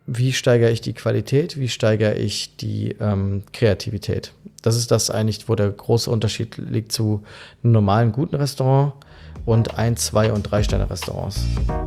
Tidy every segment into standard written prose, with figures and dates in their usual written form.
wie steigere ich die Qualität, wie steigere ich die Kreativität. Das ist das eigentlich, wo der große Unterschied liegt zu einem normalen, guten Restaurant und 1, 2 und 3 Sterne Restaurants.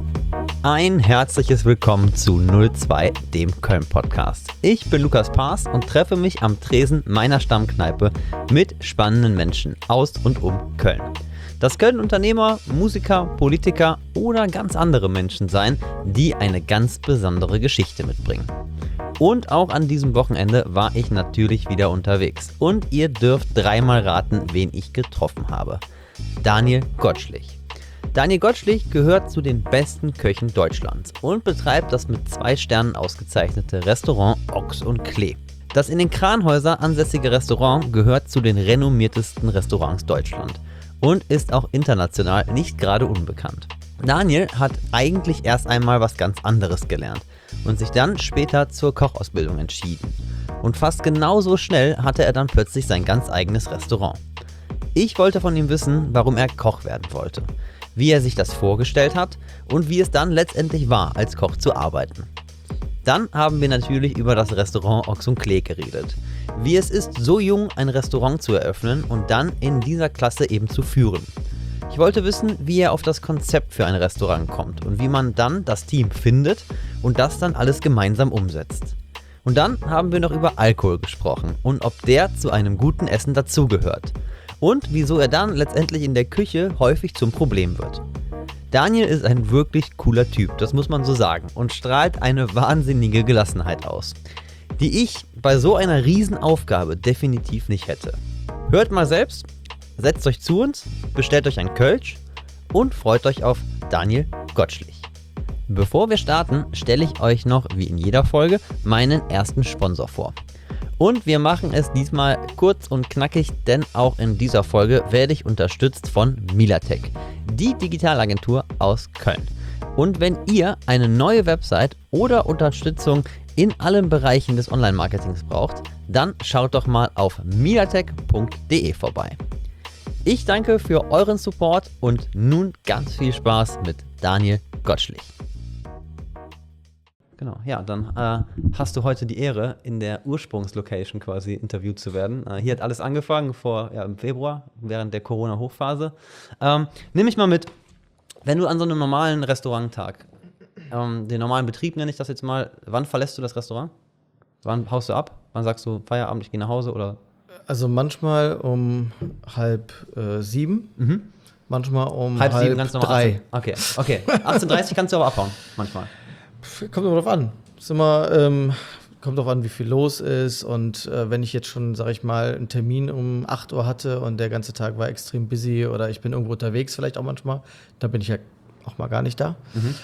Ein herzliches Willkommen zu 02, dem Köln-Podcast. Ich bin Lukas Paas und treffe mich am Tresen meiner Stammkneipe mit spannenden Menschen aus und um Köln. Das können Unternehmer, Musiker, Politiker oder ganz andere Menschen sein, die eine ganz besondere Geschichte mitbringen. Und auch an diesem Wochenende war ich natürlich wieder unterwegs. Und ihr dürft dreimal raten, wen ich getroffen habe. Daniel Gottschlich. Daniel Gottschlich gehört zu den besten Köchen Deutschlands und betreibt das mit 2 Sternen ausgezeichnete Restaurant Ochs und Klee. Das in den Kranhäusern ansässige Restaurant gehört zu den renommiertesten Restaurants Deutschlands und ist auch international nicht gerade unbekannt. Daniel hat eigentlich erst einmal was ganz anderes gelernt und sich dann später zur Kochausbildung entschieden. Und fast genauso schnell hatte er dann plötzlich sein ganz eigenes Restaurant. Ich wollte von ihm wissen, warum er Koch werden wollte, wie er sich das vorgestellt hat und wie es dann letztendlich war, als Koch zu arbeiten. Dann haben wir natürlich über das Restaurant Ochs und Klee geredet. Wie es ist, so jung ein Restaurant zu eröffnen und dann in dieser Klasse eben zu führen. Ich wollte wissen, wie er auf das Konzept für ein Restaurant kommt und wie man dann das Team findet und das dann alles gemeinsam umsetzt. Und dann haben wir noch über Alkohol gesprochen und ob der zu einem guten Essen dazugehört. Und wieso er dann letztendlich in der Küche häufig zum Problem wird. Daniel ist ein wirklich cooler Typ, das muss man so sagen, und strahlt eine wahnsinnige Gelassenheit aus, die ich bei so einer Riesenaufgabe definitiv nicht hätte. Hört mal selbst, setzt euch zu uns, bestellt euch ein Kölsch und freut euch auf Daniel Gottschlich. Bevor wir starten, stelle ich euch noch, wie in jeder Folge, meinen ersten Sponsor vor. Und wir machen es diesmal kurz und knackig, denn auch in dieser Folge werde ich unterstützt von Milatec, die Digitalagentur aus Köln. Und wenn ihr eine neue Website oder Unterstützung in allen Bereichen des Online-Marketings braucht, dann schaut doch mal auf milatec.de vorbei. Ich danke für euren Support und nun ganz viel Spaß mit Daniel Gottschlich. Genau, ja, dann hast du heute die Ehre, in der Ursprungslocation quasi interviewt zu werden. Hier hat alles angefangen im Februar, während der Corona-Hochphase. Nimm mich mal mit, wenn du an so einem normalen Restauranttag, den normalen Betrieb nenne ich das jetzt mal, wann verlässt du das Restaurant? Wann haust du ab? Wann sagst du Feierabend, ich gehe nach Hause oder? Also manchmal um 6:30, manchmal um halb 7, ganz normal. 3. Okay. 18:30 kannst du aber abhauen, manchmal. Kommt immer drauf an. Ist immer, kommt drauf an, wie viel los ist. Und wenn ich jetzt schon, sag ich mal, einen Termin um 8 Uhr hatte und der ganze Tag war extrem busy oder ich bin irgendwo unterwegs, vielleicht auch manchmal, dann bin ich ja auch mal gar nicht da.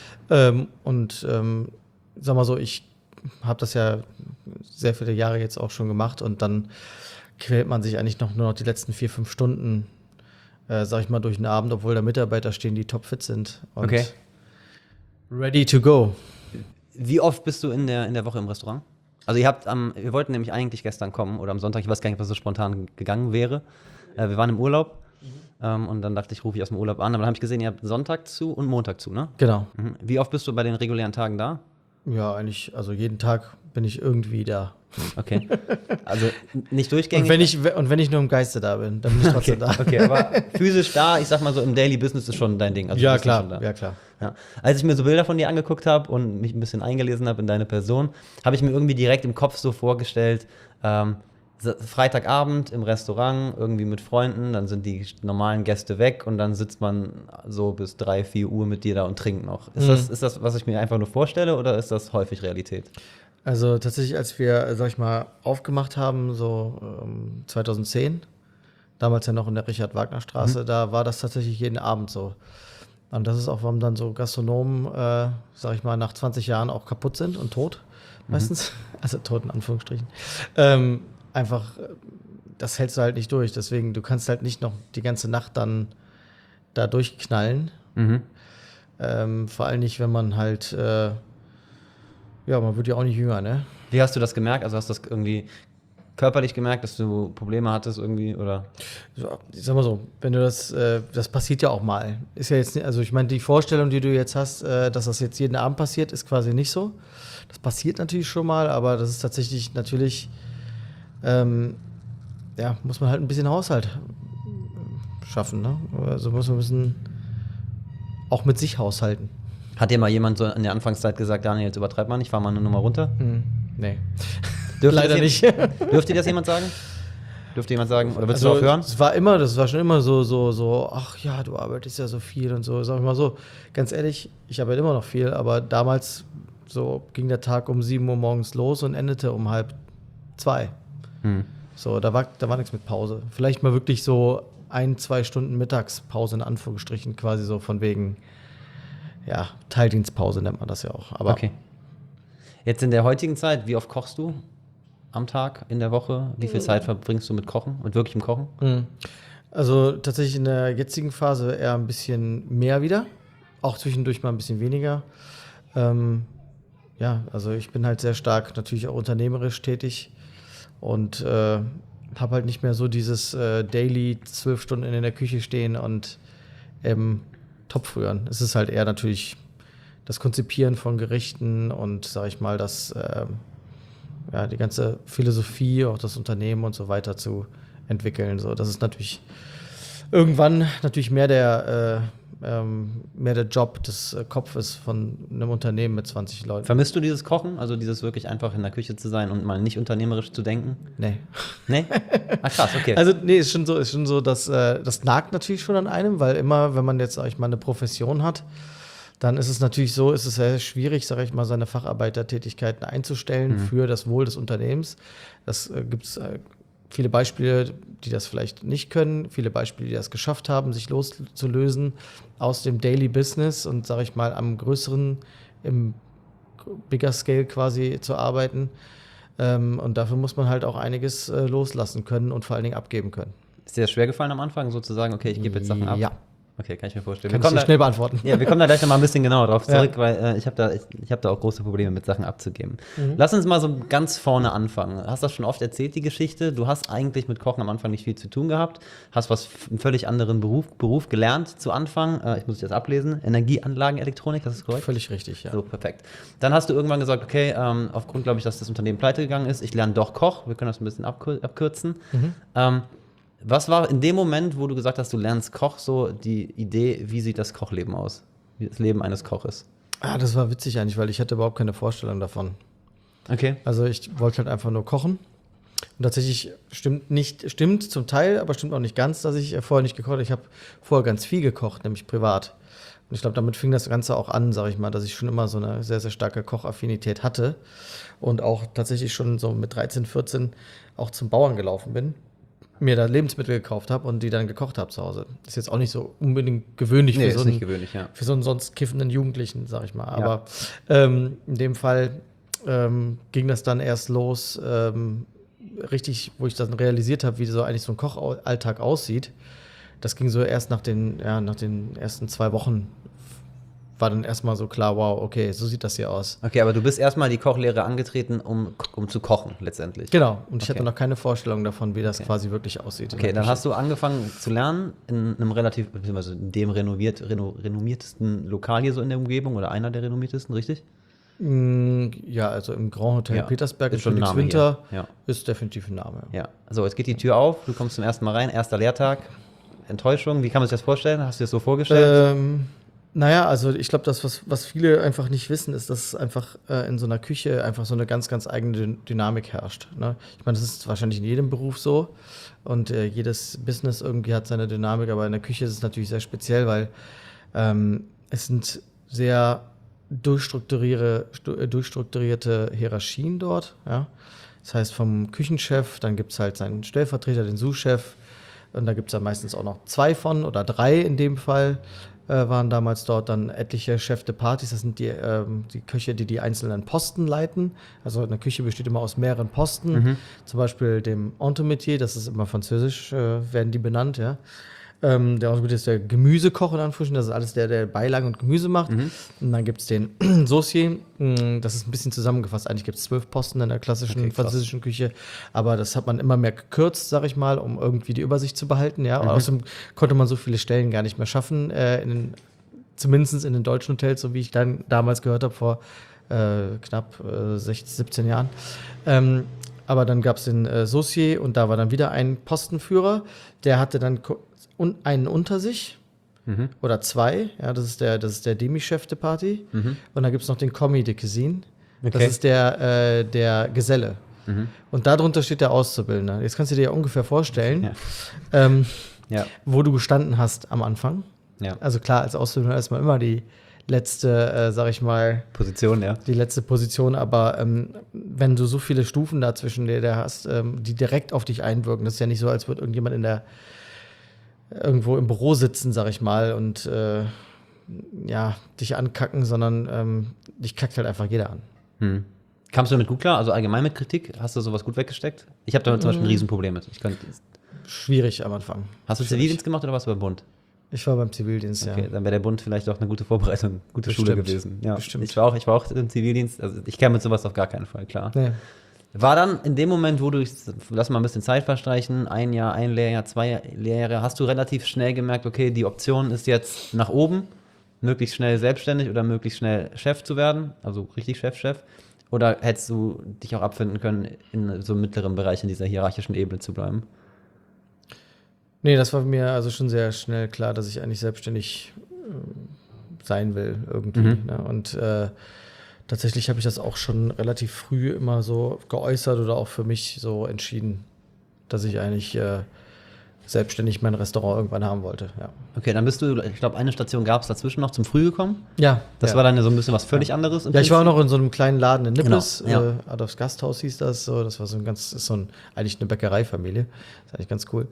Sag mal so, ich habe das ja sehr viele Jahre jetzt auch schon gemacht und dann quält man sich eigentlich nur noch die letzten 4-5 Stunden, sag ich mal, durch den Abend, obwohl da Mitarbeiter stehen, die topfit sind und ready to go. Wie oft bist du in der Woche im Restaurant? Also wir wollten nämlich eigentlich gestern kommen oder am Sonntag, ich weiß gar nicht, ob das so spontan gegangen wäre. Wir waren im Urlaub und dann dachte ich, rufe ich aus dem Urlaub an, aber dann habe ich gesehen, ihr habt Sonntag zu und Montag zu, ne? Genau. Wie oft bist du bei den regulären Tagen da? Ja, eigentlich, also jeden Tag bin ich irgendwie da. Okay. Also nicht durchgängig? Und wenn ich nur im Geiste da bin, dann bin ich trotzdem da. Okay, aber physisch da, ich sag mal so, im Daily Business ist schon dein Ding. Also ja, klar. Ja. Als ich mir so Bilder von dir angeguckt habe und mich ein bisschen eingelesen habe in deine Person, habe ich mir irgendwie direkt im Kopf so vorgestellt, Freitagabend im Restaurant, irgendwie mit Freunden, dann sind die normalen Gäste weg und dann sitzt man so bis 3-4 Uhr mit dir da und trinkt noch. Ist das, was ich mir einfach nur vorstelle oder ist das häufig Realität? Also tatsächlich, als wir, sag ich mal, aufgemacht haben, so 2010, damals ja noch in der Richard-Wagner-Straße, da war das tatsächlich jeden Abend so. Und das ist auch, warum dann so Gastronomen, sag ich mal, nach 20 Jahren auch kaputt sind und tot meistens. Also tot in Anführungsstrichen. Einfach, das hältst du halt nicht durch. Deswegen, du kannst halt nicht noch die ganze Nacht dann da durchknallen. Vor allem nicht, wenn man halt, man wird ja auch nicht jünger, ne? Wie hast du das gemerkt? Also hast du das irgendwie körperlich gemerkt, dass du Probleme hattest irgendwie, oder? So, ich sag mal so, wenn du das passiert ja auch mal. Ist ja jetzt nicht, also ich meine, die Vorstellung, die du jetzt hast, dass das jetzt jeden Abend passiert, ist quasi nicht so. Das passiert natürlich schon mal, aber das ist tatsächlich natürlich, ja, muss man halt ein bisschen Haushalt schaffen, ne? Also muss man ein bisschen auch mit sich haushalten. Hat dir mal jemand so in der Anfangszeit gesagt, Daniel, jetzt übertreib mal nicht, fahr mal eine Nummer runter? Nee. Dürfte Leider das nicht. Dürfte dir das jemand sagen? Dürfte jemand sagen? Oder willst Also, du auch hören? das war schon immer so, ach ja, du arbeitest ja so viel und so. Sag ich mal so, ganz ehrlich, ich arbeite immer noch viel, aber damals so ging der Tag um 7 Uhr morgens los und endete um 1:30. So, da war nichts mit Pause. Vielleicht mal wirklich so 1-2 Stunden Mittagspause in Anführungsstrichen, quasi so von wegen, ja, Teildienstpause nennt man das ja auch. Aber Okay. Jetzt in der heutigen Zeit, wie oft kochst du am Tag, in der Woche? Wie viel Zeit verbringst du mit Kochen, mit wirklichem Kochen? Also tatsächlich in der jetzigen Phase eher ein bisschen mehr wieder, auch zwischendurch mal ein bisschen weniger. Ja, also ich bin halt sehr stark natürlich auch unternehmerisch tätig und habe halt nicht mehr so dieses Daily 12 Stunden in der Küche stehen und Topf rühren. Es ist halt eher natürlich das Konzipieren von Gerichten und, sag ich mal, das ja, die ganze Philosophie, auch das Unternehmen und so weiter zu entwickeln. So, das ist natürlich irgendwann natürlich mehr der Job des Kopfes von einem Unternehmen mit 20 Leuten. Vermisst du dieses Kochen? Also dieses wirklich einfach in der Küche zu sein und mal nicht unternehmerisch zu denken? Nee. Nee? Ah, krass, okay. Also, nee, ist schon so, dass das nagt natürlich schon an einem, weil immer, wenn man jetzt, sag ich mal, eine Profession hat, dann ist es natürlich so, ist es sehr schwierig, sage ich mal, seine Facharbeitertätigkeiten einzustellen für das Wohl des Unternehmens. Das gibt es viele Beispiele, die das vielleicht nicht können, viele Beispiele, die das geschafft haben, sich loszulösen aus dem Daily Business und, sage ich mal, am größeren, im Bigger Scale quasi zu arbeiten. Und dafür muss man halt auch einiges loslassen können und vor allen Dingen abgeben können. Ist dir das schwer gefallen am Anfang, so zu sagen, okay, ich gebe jetzt Sachen ab? Ja. Okay, kann ich mir vorstellen. Kann ich dir schnell beantworten. Ja, wir kommen da gleich noch mal ein bisschen genauer drauf zurück, Ja. weil ich hab da auch große Probleme mit Sachen abzugeben. Lass uns mal so ganz vorne anfangen. Du hast das schon oft erzählt, die Geschichte. Du hast eigentlich mit Kochen am Anfang nicht viel zu tun gehabt, hast einen völlig anderen Beruf gelernt zu Anfang. Ich muss das ablesen. Energieanlagenelektronik, das ist korrekt? Völlig richtig, ja. So, perfekt. Dann hast du irgendwann gesagt, okay, aufgrund, glaube ich, dass das Unternehmen pleite gegangen ist, ich lerne doch Koch. Wir können das ein bisschen abkürzen. Was war in dem Moment, wo du gesagt hast, du lernst Koch, so die Idee, wie sieht das Kochleben aus? Wie das Leben eines Koches? Das war witzig eigentlich, weil ich hatte überhaupt keine Vorstellung davon. Okay. Also ich wollte halt einfach nur kochen. Und tatsächlich stimmt zum Teil, aber stimmt auch nicht ganz, dass ich vorher nicht gekocht habe. Ich habe vorher ganz viel gekocht, nämlich privat. Und ich glaube, damit fing das Ganze auch an, sage ich mal, dass ich schon immer so eine sehr, sehr starke Kochaffinität hatte. Und auch tatsächlich schon so mit 13, 14 auch zum Bauern gelaufen bin. Mir da Lebensmittel gekauft habe und die dann gekocht habe zu Hause. Ist jetzt auch nicht so unbedingt gewöhnlich Nee, für ist nicht gewöhnlich, ja. für so einen sonst kiffenden Jugendlichen, sag ich mal. Aber in dem Fall ging das dann erst los, richtig, wo ich dann realisiert habe, wie so eigentlich so ein Kochalltag aussieht. Das ging so erst nach den ersten 2 Wochen, war dann erstmal so klar, wow, okay, so sieht das hier aus. Okay, aber du bist erstmal die Kochlehre angetreten, um zu kochen letztendlich. Genau, und ich Okay. hatte noch keine Vorstellung davon, wie das quasi wirklich aussieht. Okay, dann hast du angefangen zu lernen in einem relativ, beziehungsweise in dem renommiertesten Lokal hier so in der Umgebung oder einer der renommiertesten, richtig? Ja, also im Grand Hotel Ja, Petersberg in ist schon ein Name Königswinter hier. Ja. ist definitiv ein Name. Ja. So, jetzt geht die Tür auf, du kommst zum ersten Mal rein, erster Lehrtag, Enttäuschung, wie kann man sich das vorstellen? Hast du dir das so vorgestellt? Naja, also ich glaube, das, was viele einfach nicht wissen, ist, dass einfach in so einer Küche einfach so eine ganz, ganz eigene Dynamik herrscht. Ne? Ich meine, das ist wahrscheinlich in jedem Beruf so und jedes Business irgendwie hat seine Dynamik, aber in der Küche ist es natürlich sehr speziell, weil es sind sehr durchstrukturierte Hierarchien dort. Ja? Das heißt, vom Küchenchef, dann gibt es halt seinen Stellvertreter, den Sous-Chef, und da gibt es dann meistens auch noch 2 von oder 3 in dem Fall. Waren damals dort dann etliche Chefs de Parties, das sind die Köche, die einzelnen Posten leiten. Also eine Küche besteht immer aus mehreren Posten, zum Beispiel dem Entremetier, das ist immer französisch, werden die benannt, ja. Der Ausgebildet ist der Gemüsekoch in Anführungsstrichen, das ist alles der Beilagen und Gemüse macht. Und dann gibt es den Saucier, das ist ein bisschen zusammengefasst. Eigentlich gibt es 12 Posten in der klassischen französischen Küche, aber das hat man immer mehr gekürzt, sag ich mal, um irgendwie die Übersicht zu behalten. Ja? Außerdem konnte man so viele Stellen gar nicht mehr schaffen, zumindest in den deutschen Hotels, so wie ich dann damals gehört habe, vor knapp 16, 17 Jahren. Aber dann gab es den Saucier und da war dann wieder ein Postenführer, der hatte dann einen unter sich oder zwei. Ja, das ist der Demi-Chef de Party. Und dann gibt es noch den Commis de Cuisine. Okay. Das ist der Geselle. Und darunter steht der Auszubildende. Jetzt kannst du dir ja ungefähr vorstellen, wo du gestanden hast am Anfang. Ja. Also klar, als Auszubildender ist man immer die letzte, sag ich mal, Position, ja. die letzte Position, aber wenn du so viele Stufen dazwischen dir hast, die direkt auf dich einwirken, das ist ja nicht so, als würde irgendjemand irgendwo im Büro sitzen, sag ich mal, und dich ankacken, sondern dich kackt halt einfach jeder an. Kamst du damit gut klar? Also allgemein mit Kritik? Hast du sowas gut weggesteckt? Ich habe damit zum Beispiel ein Riesenproblem mit. Schwierig am Anfang. Hast du Zivildienst gemacht oder warst du beim Bund? Ich war beim Zivildienst, ja. Okay, dann wäre der Bund vielleicht auch eine gute Vorbereitung, gute Schule gewesen. Ja, bestimmt. Ich war auch im Zivildienst, also ich kam mit sowas auf gar keinen Fall klar. Nee. War dann in dem Moment, wo lass mal ein bisschen Zeit verstreichen, ein Jahr, ein Lehrjahr, 2 Lehrjahre, hast du relativ schnell gemerkt, okay, die Option ist jetzt nach oben, möglichst schnell selbstständig oder möglichst schnell Chef zu werden, also richtig Chef. Oder hättest du dich auch abfinden können, in so einem mittleren Bereich in dieser hierarchischen Ebene zu bleiben? Nee, das war mir also schon sehr schnell klar, dass ich eigentlich selbstständig sein will irgendwie. Ne? Und tatsächlich habe ich das auch schon relativ früh immer so geäußert oder auch für mich so entschieden, dass ich eigentlich selbstständig mein Restaurant irgendwann haben wollte. Ja. Okay, dann bist du, ich glaube, eine Station gab es dazwischen noch zum Früh gekommen. Ja. Das war dann ja so ein bisschen was völlig anderes. Ja, ich war auch noch in so einem kleinen Laden in Nippes, Genau, Adolfs Gasthaus hieß das. So, das war eigentlich eine Bäckereifamilie. Das ist eigentlich ganz cool.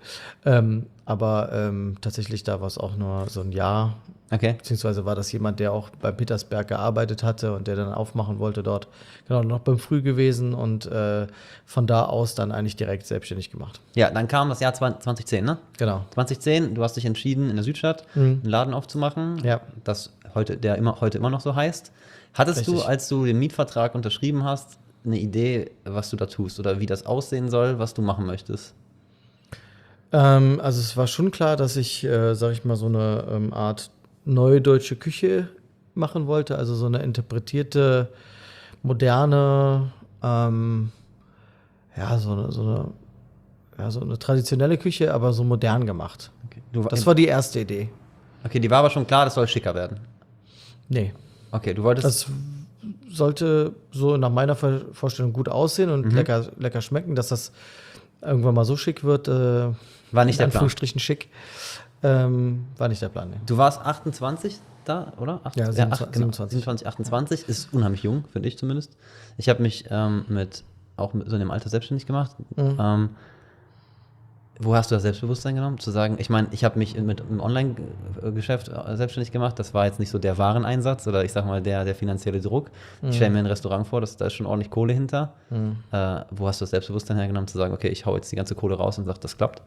Aber tatsächlich, da war es auch nur so ein Jahr. Okay. Beziehungsweise war das jemand, der auch bei Petersberg gearbeitet hatte und der dann aufmachen wollte dort. Genau, noch beim Früh gewesen und von da aus dann eigentlich direkt selbstständig gemacht. Ja, dann kam das Jahr 2010, ne? Genau. 2010, du hast dich entschieden, in der Südstadt einen Laden aufzumachen, das heute immer noch so heißt. Hattest du, als du den Mietvertrag unterschrieben hast, eine Idee, was du da tust oder wie das aussehen soll, was du machen möchtest? Also es war schon klar, dass ich, sag ich mal, so eine Art neue deutsche Küche machen wollte, also so eine interpretierte, moderne, so eine traditionelle Küche, aber so modern gemacht. Okay. Das war die erste Idee. Okay, die war aber schon klar, das soll schicker werden. Nee. Okay, du wolltest. Das sollte so nach meiner Vorstellung gut aussehen und lecker schmecken, dass das irgendwann mal so schick wird. War nicht der Plan. Anführungsstrichen schick. War nicht der Plan. Nee. Du warst 28 da, oder? 27. 27, 28 ist unheimlich jung, finde ich zumindest. Ich habe mich mit so in dem Alter selbstständig gemacht. Wo hast du das Selbstbewusstsein genommen? Zu sagen, ich meine, ich habe mich mit einem Online-Geschäft selbstständig gemacht. Das war jetzt nicht so der Wareneinsatz oder ich sag mal der finanzielle Druck. Ich stelle mir ein Restaurant vor, da ist schon ordentlich Kohle hinter. Wo hast du das Selbstbewusstsein hergenommen, zu sagen, okay, ich hau jetzt die ganze Kohle raus und sage, das klappt?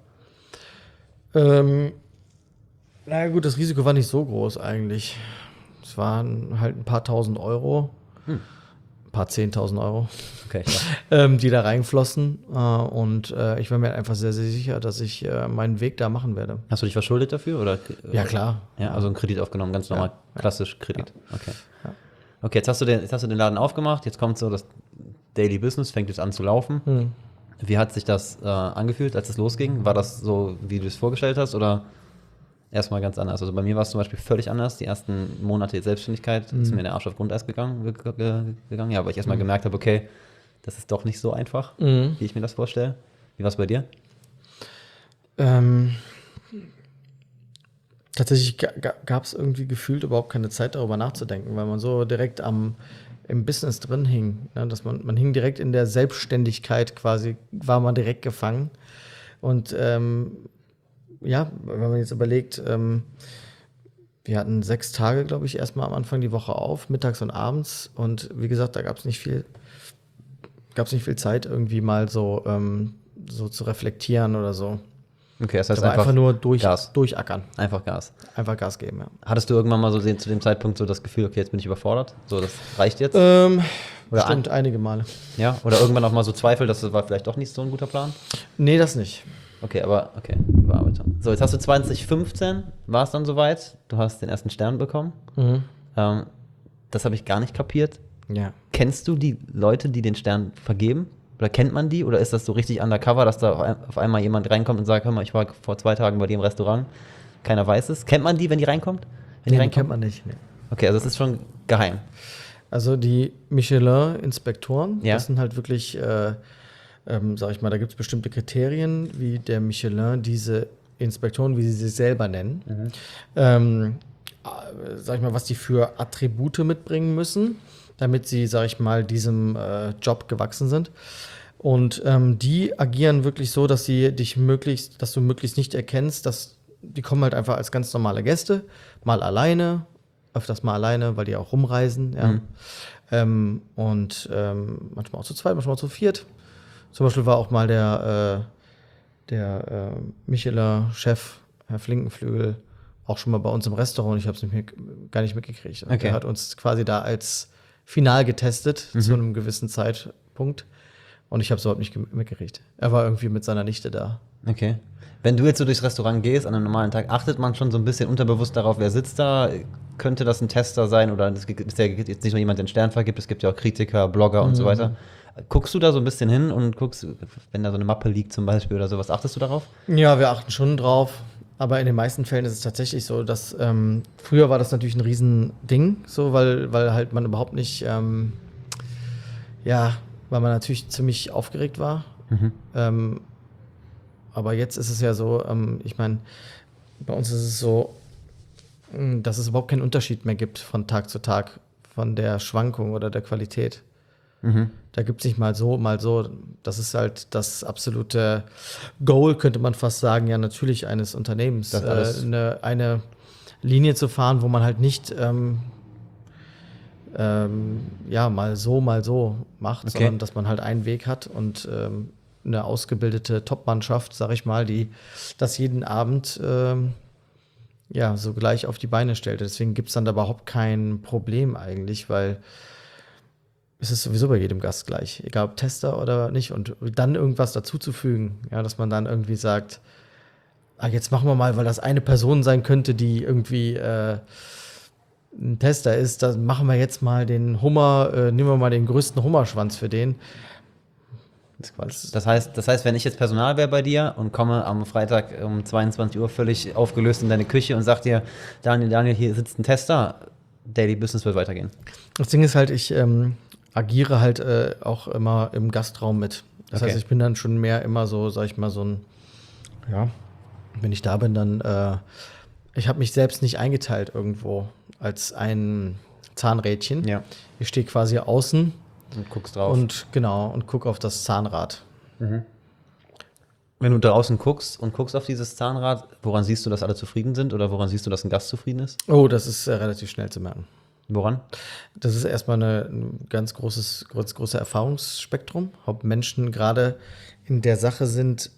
Na gut, das Risiko war nicht so groß eigentlich. Es waren halt ein paar tausend Euro. Ein paar 10.000 Euro, okay, die da reinflossen. Und ich war mir einfach sehr, sehr sicher, dass ich meinen Weg da machen werde. Hast du dich verschuldet dafür? Oder? Ja, klar. Ja, also einen Kredit aufgenommen, ganz normal, klassisch Kredit. Ja. Okay. Ja. Okay, jetzt hast du den Laden aufgemacht, jetzt kommt so das Daily Business, fängt jetzt an zu laufen. Wie hat sich das angefühlt, als es losging? War das so, wie du es vorgestellt hast, oder erstmal ganz anders? Also bei mir war es zum Beispiel völlig anders. Die ersten Monate Selbstständigkeit ist mir der Arsch auf Grundeis gegangen, ja, weil ich erstmal gemerkt habe, okay, das ist doch nicht so einfach, wie ich mir das vorstelle. Wie war es bei dir? Tatsächlich gab es irgendwie gefühlt überhaupt keine Zeit, darüber nachzudenken, weil man so direkt im Business drin hing. Ne? Dass man hing direkt in der Selbstständigkeit quasi, war man direkt gefangen. Und ja, wenn man jetzt überlegt, wir hatten 6 Tage, glaube ich, erstmal am Anfang die Woche auf, mittags und abends. Und wie gesagt, da gab es nicht viel Zeit, irgendwie mal so zu reflektieren oder so. Okay, das heißt Aber einfach nur Gas. durchackern. Einfach Gas. Einfach Gas geben, ja. Hattest du irgendwann mal so zu dem Zeitpunkt so das Gefühl, okay, jetzt bin ich überfordert? So, das reicht jetzt? Oder Stimmt, einige Male. Ja? Oder irgendwann auch mal so Zweifel, dass das war vielleicht doch nicht so ein guter Plan? Nee, das nicht. Okay, Überarbeitung. So, jetzt hast du 2015, war es dann soweit, du hast den ersten Stern bekommen. Das habe ich gar nicht kapiert. Ja. Kennst du die Leute, die den Stern vergeben? Oder kennt man die? Oder ist das so richtig undercover, dass da auf einmal jemand reinkommt und sagt, hör mal, ich war vor 2 Tagen bei dir im Restaurant. Keiner weiß es. Kennt man die, wenn die reinkommt? Wenn Nee, die kennt man nicht. Nee. Okay, also das ist schon geheim. Also die Michelin-Inspektoren, Ja. das sind halt wirklich, sag ich mal, da gibt es bestimmte Kriterien, wie der Michelin diese Inspektoren, wie sie sich selber nennen, sag ich mal, was die für Attribute mitbringen müssen, damit sie, sag ich mal, diesem Job gewachsen sind. Und die agieren wirklich so, dass dass du möglichst nicht erkennst, die kommen halt einfach als ganz normale Gäste, mal alleine, öfters mal alleine, weil die auch rumreisen, ja. Manchmal auch zu zweit, manchmal auch zu viert. Zum Beispiel war auch mal der Michelin-Chef, Herr Flinkenflügel, auch schon mal bei uns im Restaurant. Ich habe es gar nicht mitgekriegt. Und Okay. Er hat uns quasi da als Final getestet zu einem gewissen Zeitpunkt. Und ich habe es überhaupt nicht mitgekriegt. Er war irgendwie mit seiner Nichte da. Okay. Wenn du jetzt so durchs Restaurant gehst an einem normalen Tag, achtet man schon so ein bisschen unterbewusst darauf, wer sitzt da? Könnte das ein Tester sein? Oder es ist ja jetzt nicht nur jemand, der einen Stern vergibt, es gibt ja auch Kritiker, Blogger und so weiter. Guckst du da so ein bisschen hin und guckst, wenn da so eine Mappe liegt zum Beispiel oder sowas, achtest du darauf? Ja, wir achten schon drauf. Aber in den meisten Fällen ist es tatsächlich so, dass früher war das natürlich ein Riesending, so, weil halt man überhaupt nicht, weil man natürlich ziemlich aufgeregt war. Aber jetzt ist es ja so, ich meine, bei uns ist es so, dass es überhaupt keinen Unterschied mehr gibt von Tag zu Tag, von der Schwankung oder der Qualität. Da gibt es nicht mal so, mal so. Das ist halt das absolute Goal, könnte man fast sagen, ja, natürlich eines Unternehmens. Das alles- Eine Linie zu fahren, wo man halt nicht mal so macht, Okay. sondern dass man halt einen Weg hat und eine ausgebildete Top-Mannschaft, sag ich mal, die das jeden Abend so gleich auf die Beine stellt. Deswegen gibt es dann da überhaupt kein Problem eigentlich, weil es ist sowieso bei jedem Gast gleich, egal ob Tester oder nicht. Und dann irgendwas dazuzufügen, ja, dass man dann irgendwie sagt, jetzt machen wir mal, weil das eine Person sein könnte, die irgendwie ein Tester ist, dann machen wir jetzt mal den Hummer, nehmen wir mal den größten Hummerschwanz für den. Das ist Quatsch. Das heißt, wenn ich jetzt Personal wäre bei dir und komme am Freitag um 22 Uhr völlig aufgelöst in deine Küche und sag dir, Daniel, hier sitzt ein Tester, Daily Business wird weitergehen. Das Ding ist halt, ich agiere halt auch immer im Gastraum mit. Das Okay. heißt, ich bin dann schon mehr immer so, sag ich mal, so ein, wenn ich da bin, dann, ich habe mich selbst nicht eingeteilt irgendwo als ein Zahnrädchen. Ja. Ich stehe quasi außen Und guckst drauf. und gucke auf das Zahnrad. Wenn du draußen guckst auf dieses Zahnrad, woran siehst du, dass alle zufrieden sind oder woran siehst du, dass ein Gast zufrieden ist? Oh, das ist relativ schnell zu merken. Woran? Das ist erstmal ein ganz großes Erfahrungsspektrum, ob Menschen gerade in der Sache sind,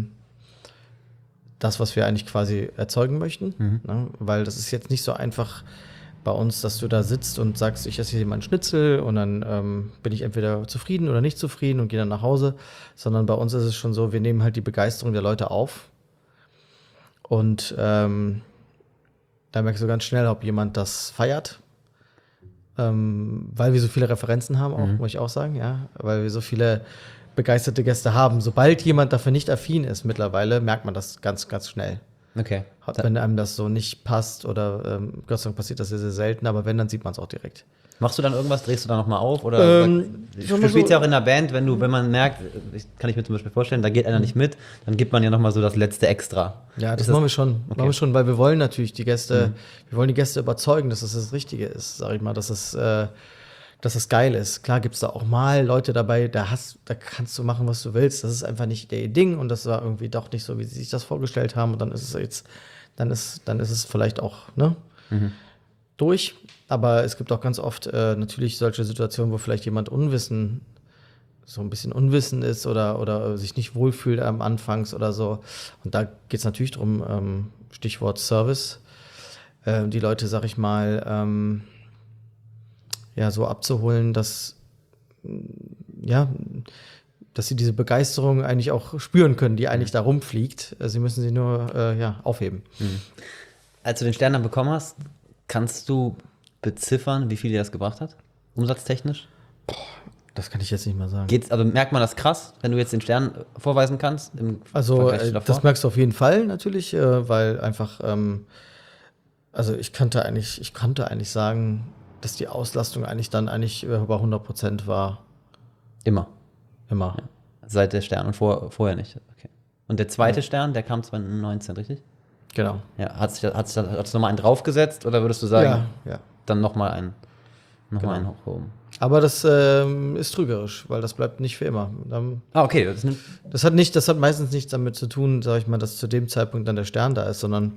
das, was wir eigentlich quasi erzeugen möchten. Ne? Weil das ist jetzt nicht so einfach bei uns, dass du da sitzt und sagst, ich esse hier mal einen Schnitzel und dann bin ich entweder zufrieden oder nicht zufrieden und gehe dann nach Hause. Sondern bei uns ist es schon so, wir nehmen halt die Begeisterung der Leute auf. Und da merkst du ganz schnell, ob jemand das feiert. Weil wir so viele Referenzen haben, auch, muss ich auch sagen, ja, weil wir so viele begeisterte Gäste haben. Sobald jemand dafür nicht affin ist mittlerweile, merkt man das ganz, ganz schnell. Okay. Wenn einem das so nicht passt oder Gott sei Dank passiert das sehr, sehr selten, aber wenn, dann sieht man es auch direkt. Machst du dann irgendwas, drehst du da nochmal auf? Oder ich du sag mal spielst so- ja auch in der Band, wenn man merkt, kann ich mir zum Beispiel vorstellen, da geht einer nicht mit, dann gibt man ja nochmal so das letzte Extra. Ja, das Ist machen wir schon. Okay. Machen wir schon, weil wir wollen natürlich die Gäste, wir wollen die Gäste überzeugen, dass es das Richtige ist, sag ich mal, dass es geil ist. Klar gibt es da auch mal Leute dabei, da kannst du machen, was du willst. Das ist einfach nicht ihr Ding und das war irgendwie doch nicht so, wie sie sich das vorgestellt haben. Und dann ist es vielleicht auch durch. Aber es gibt auch ganz oft natürlich solche Situationen, wo vielleicht jemand Unwissen so ein bisschen unwissend ist oder sich nicht wohlfühlt am Anfangs oder so. Und da geht es natürlich drum, Stichwort Service, die Leute, sag ich mal, so abzuholen, dass sie diese Begeisterung eigentlich auch spüren können, die eigentlich da rumfliegt. Sie müssen sie nur aufheben. Als du den Stern dann bekommen hast, kannst du beziffern, wie viel dir das gebracht hat? Umsatztechnisch? Das kann ich jetzt nicht mal sagen. Also merkt man das krass, wenn du jetzt den Stern vorweisen kannst? Das merkst du auf jeden Fall natürlich, weil einfach, ich konnte eigentlich sagen, dass die Auslastung eigentlich über 100% war. Immer. Ja. Seit der Stern und vorher nicht. Okay. Und der zweite Stern, der kam 2019, richtig? Genau. Ja, hat es nochmal einen draufgesetzt oder würdest du sagen, dann nochmal einen hochgehoben? Aber das ist trügerisch, weil das bleibt nicht für immer. Okay. Das hat meistens nichts damit zu tun, sag ich mal, dass zu dem Zeitpunkt dann der Stern da ist, sondern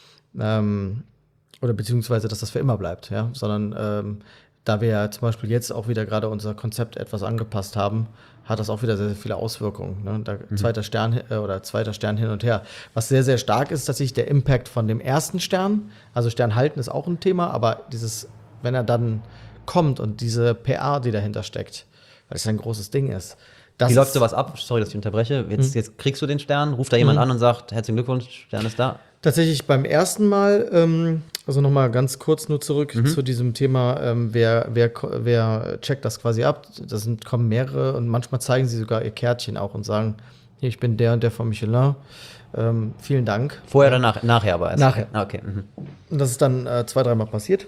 oder beziehungsweise, dass das für immer bleibt, ja, sondern da wir ja zum Beispiel jetzt auch wieder gerade unser Konzept etwas angepasst haben, hat das auch wieder sehr, sehr viele Auswirkungen. Ne? Zweiter Stern hin und her. Was sehr, sehr stark ist, tatsächlich der Impact von dem ersten Stern. Also Stern halten ist auch ein Thema, aber wenn er dann kommt und diese PR, die dahinter steckt, weil es ein großes Ding ist. Wie läuft sowas ab? Sorry, dass ich unterbreche. Jetzt kriegst du den Stern, ruft da jemand an und sagt, herzlichen Glückwunsch, Stern ist da. Tatsächlich beim ersten Mal, also nochmal ganz kurz nur zurück zu diesem Thema, wer checkt das quasi ab? Kommen mehrere und manchmal zeigen sie sogar ihr Kärtchen auch und sagen, hier, ich bin der und der von Michelin, vielen Dank. Vorher oder nachher aber? Nachher. Okay. Und das ist dann 2-3 Mal passiert.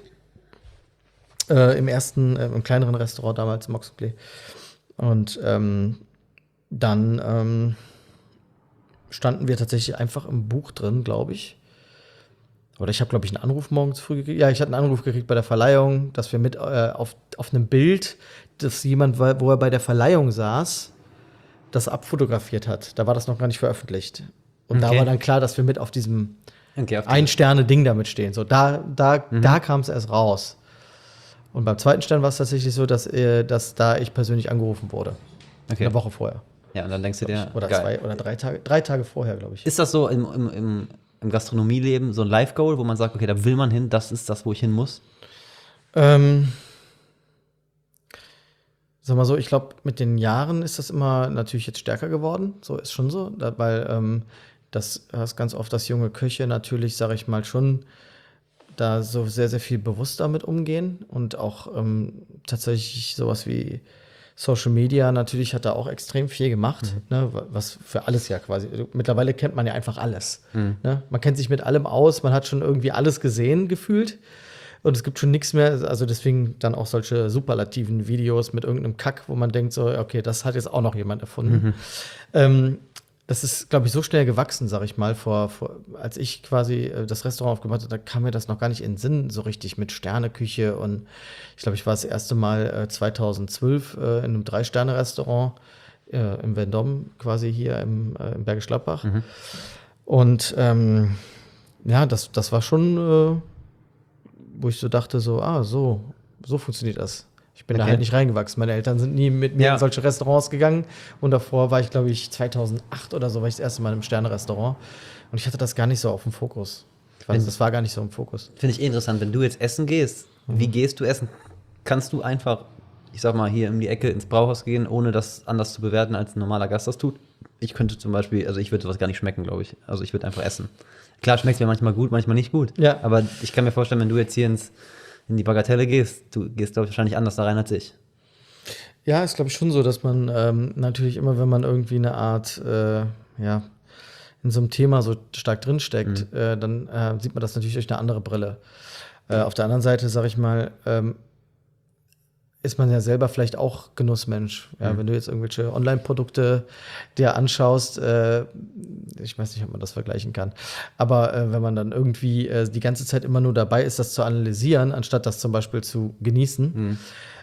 Im kleineren Restaurant damals, Moxley. Und dann standen wir tatsächlich einfach im Buch drin, glaube ich. Oder ich habe, glaube ich, einen Anruf morgens früh gekriegt. Ja, ich hatte einen Anruf gekriegt bei der Verleihung, dass wir mit auf einem Bild, dass jemand, wo er bei der Verleihung saß, das abfotografiert hat. Da war das noch gar nicht veröffentlicht. Und da war dann klar, dass wir mit auf diesem Ein-Sterne-Ding damit stehen. So, da kam es erst raus. Und beim zweiten Stern war es tatsächlich so, dass da ich persönlich angerufen wurde. Okay. Eine Woche vorher. Ja, und dann denkst du dir, oder geil. 2 oder 3 Tage. 3 Tage vorher, glaube ich. Ist das so im Gastronomieleben so ein Life-Goal, wo man sagt, okay, da will man hin, das ist das, wo ich hin muss? Sag mal so, ich glaube, mit den Jahren ist das immer natürlich jetzt stärker geworden. So ist schon so, weil das ist ganz oft, dass junge Köche natürlich, sage ich mal, schon da so sehr, sehr viel bewusst damit umgehen und auch tatsächlich sowas wie Social Media natürlich hat da auch extrem viel gemacht, ne, was für alles ja quasi. Mittlerweile kennt man ja einfach alles. Ne? Man kennt sich mit allem aus, man hat schon irgendwie alles gesehen, gefühlt. Und es gibt schon nichts mehr, also deswegen dann auch solche superlativen Videos mit irgendeinem Kack, wo man denkt so, okay, das hat jetzt auch noch jemand erfunden. Das ist, glaube ich, so schnell gewachsen, sag ich mal, als ich quasi das Restaurant aufgemacht habe, da kam mir das noch gar nicht in den Sinn, so richtig mit Sterneküche. Und ich glaube, ich war das erste Mal 2012 in einem 3-Sterne-Restaurant im Vendôme, quasi hier im Bergisch Gladbach. Und das war schon, wo ich so dachte, so funktioniert das. Ich bin da halt nicht reingewachsen. Meine Eltern sind nie mit mir in solche Restaurants gegangen. Und davor war ich, glaube ich, 2008 oder so, war ich das erste Mal im Sterne-Restaurant. Und ich hatte das gar nicht so auf dem Fokus. Das war gar nicht so im Fokus. Finde ich interessant, wenn du jetzt essen gehst, wie gehst du essen? Kannst du einfach, ich sag mal, hier um die Ecke ins Brauhaus gehen, ohne das anders zu bewerten, als ein normaler Gast das tut? Ich könnte zum Beispiel, also ich würde sowas gar nicht schmecken, glaube ich. Also ich würde einfach essen. Klar, schmeckt es mir manchmal gut, manchmal nicht gut. Ja. Aber ich kann mir vorstellen, wenn du jetzt hier in die Bagatelle gehst, du gehst, glaube ich, wahrscheinlich anders da rein als ich. Ja, ist, glaube ich, schon so, dass man natürlich immer, wenn man irgendwie eine Art, in so einem Thema so stark drinsteckt, dann sieht man das natürlich durch eine andere Brille. Auf der anderen Seite, sage ich mal, ist man ja selber vielleicht auch Genussmensch. Ja, wenn du jetzt irgendwelche Online-Produkte dir anschaust, ich weiß nicht, ob man das vergleichen kann, aber wenn man dann irgendwie die ganze Zeit immer nur dabei ist, das zu analysieren, anstatt das zum Beispiel zu genießen,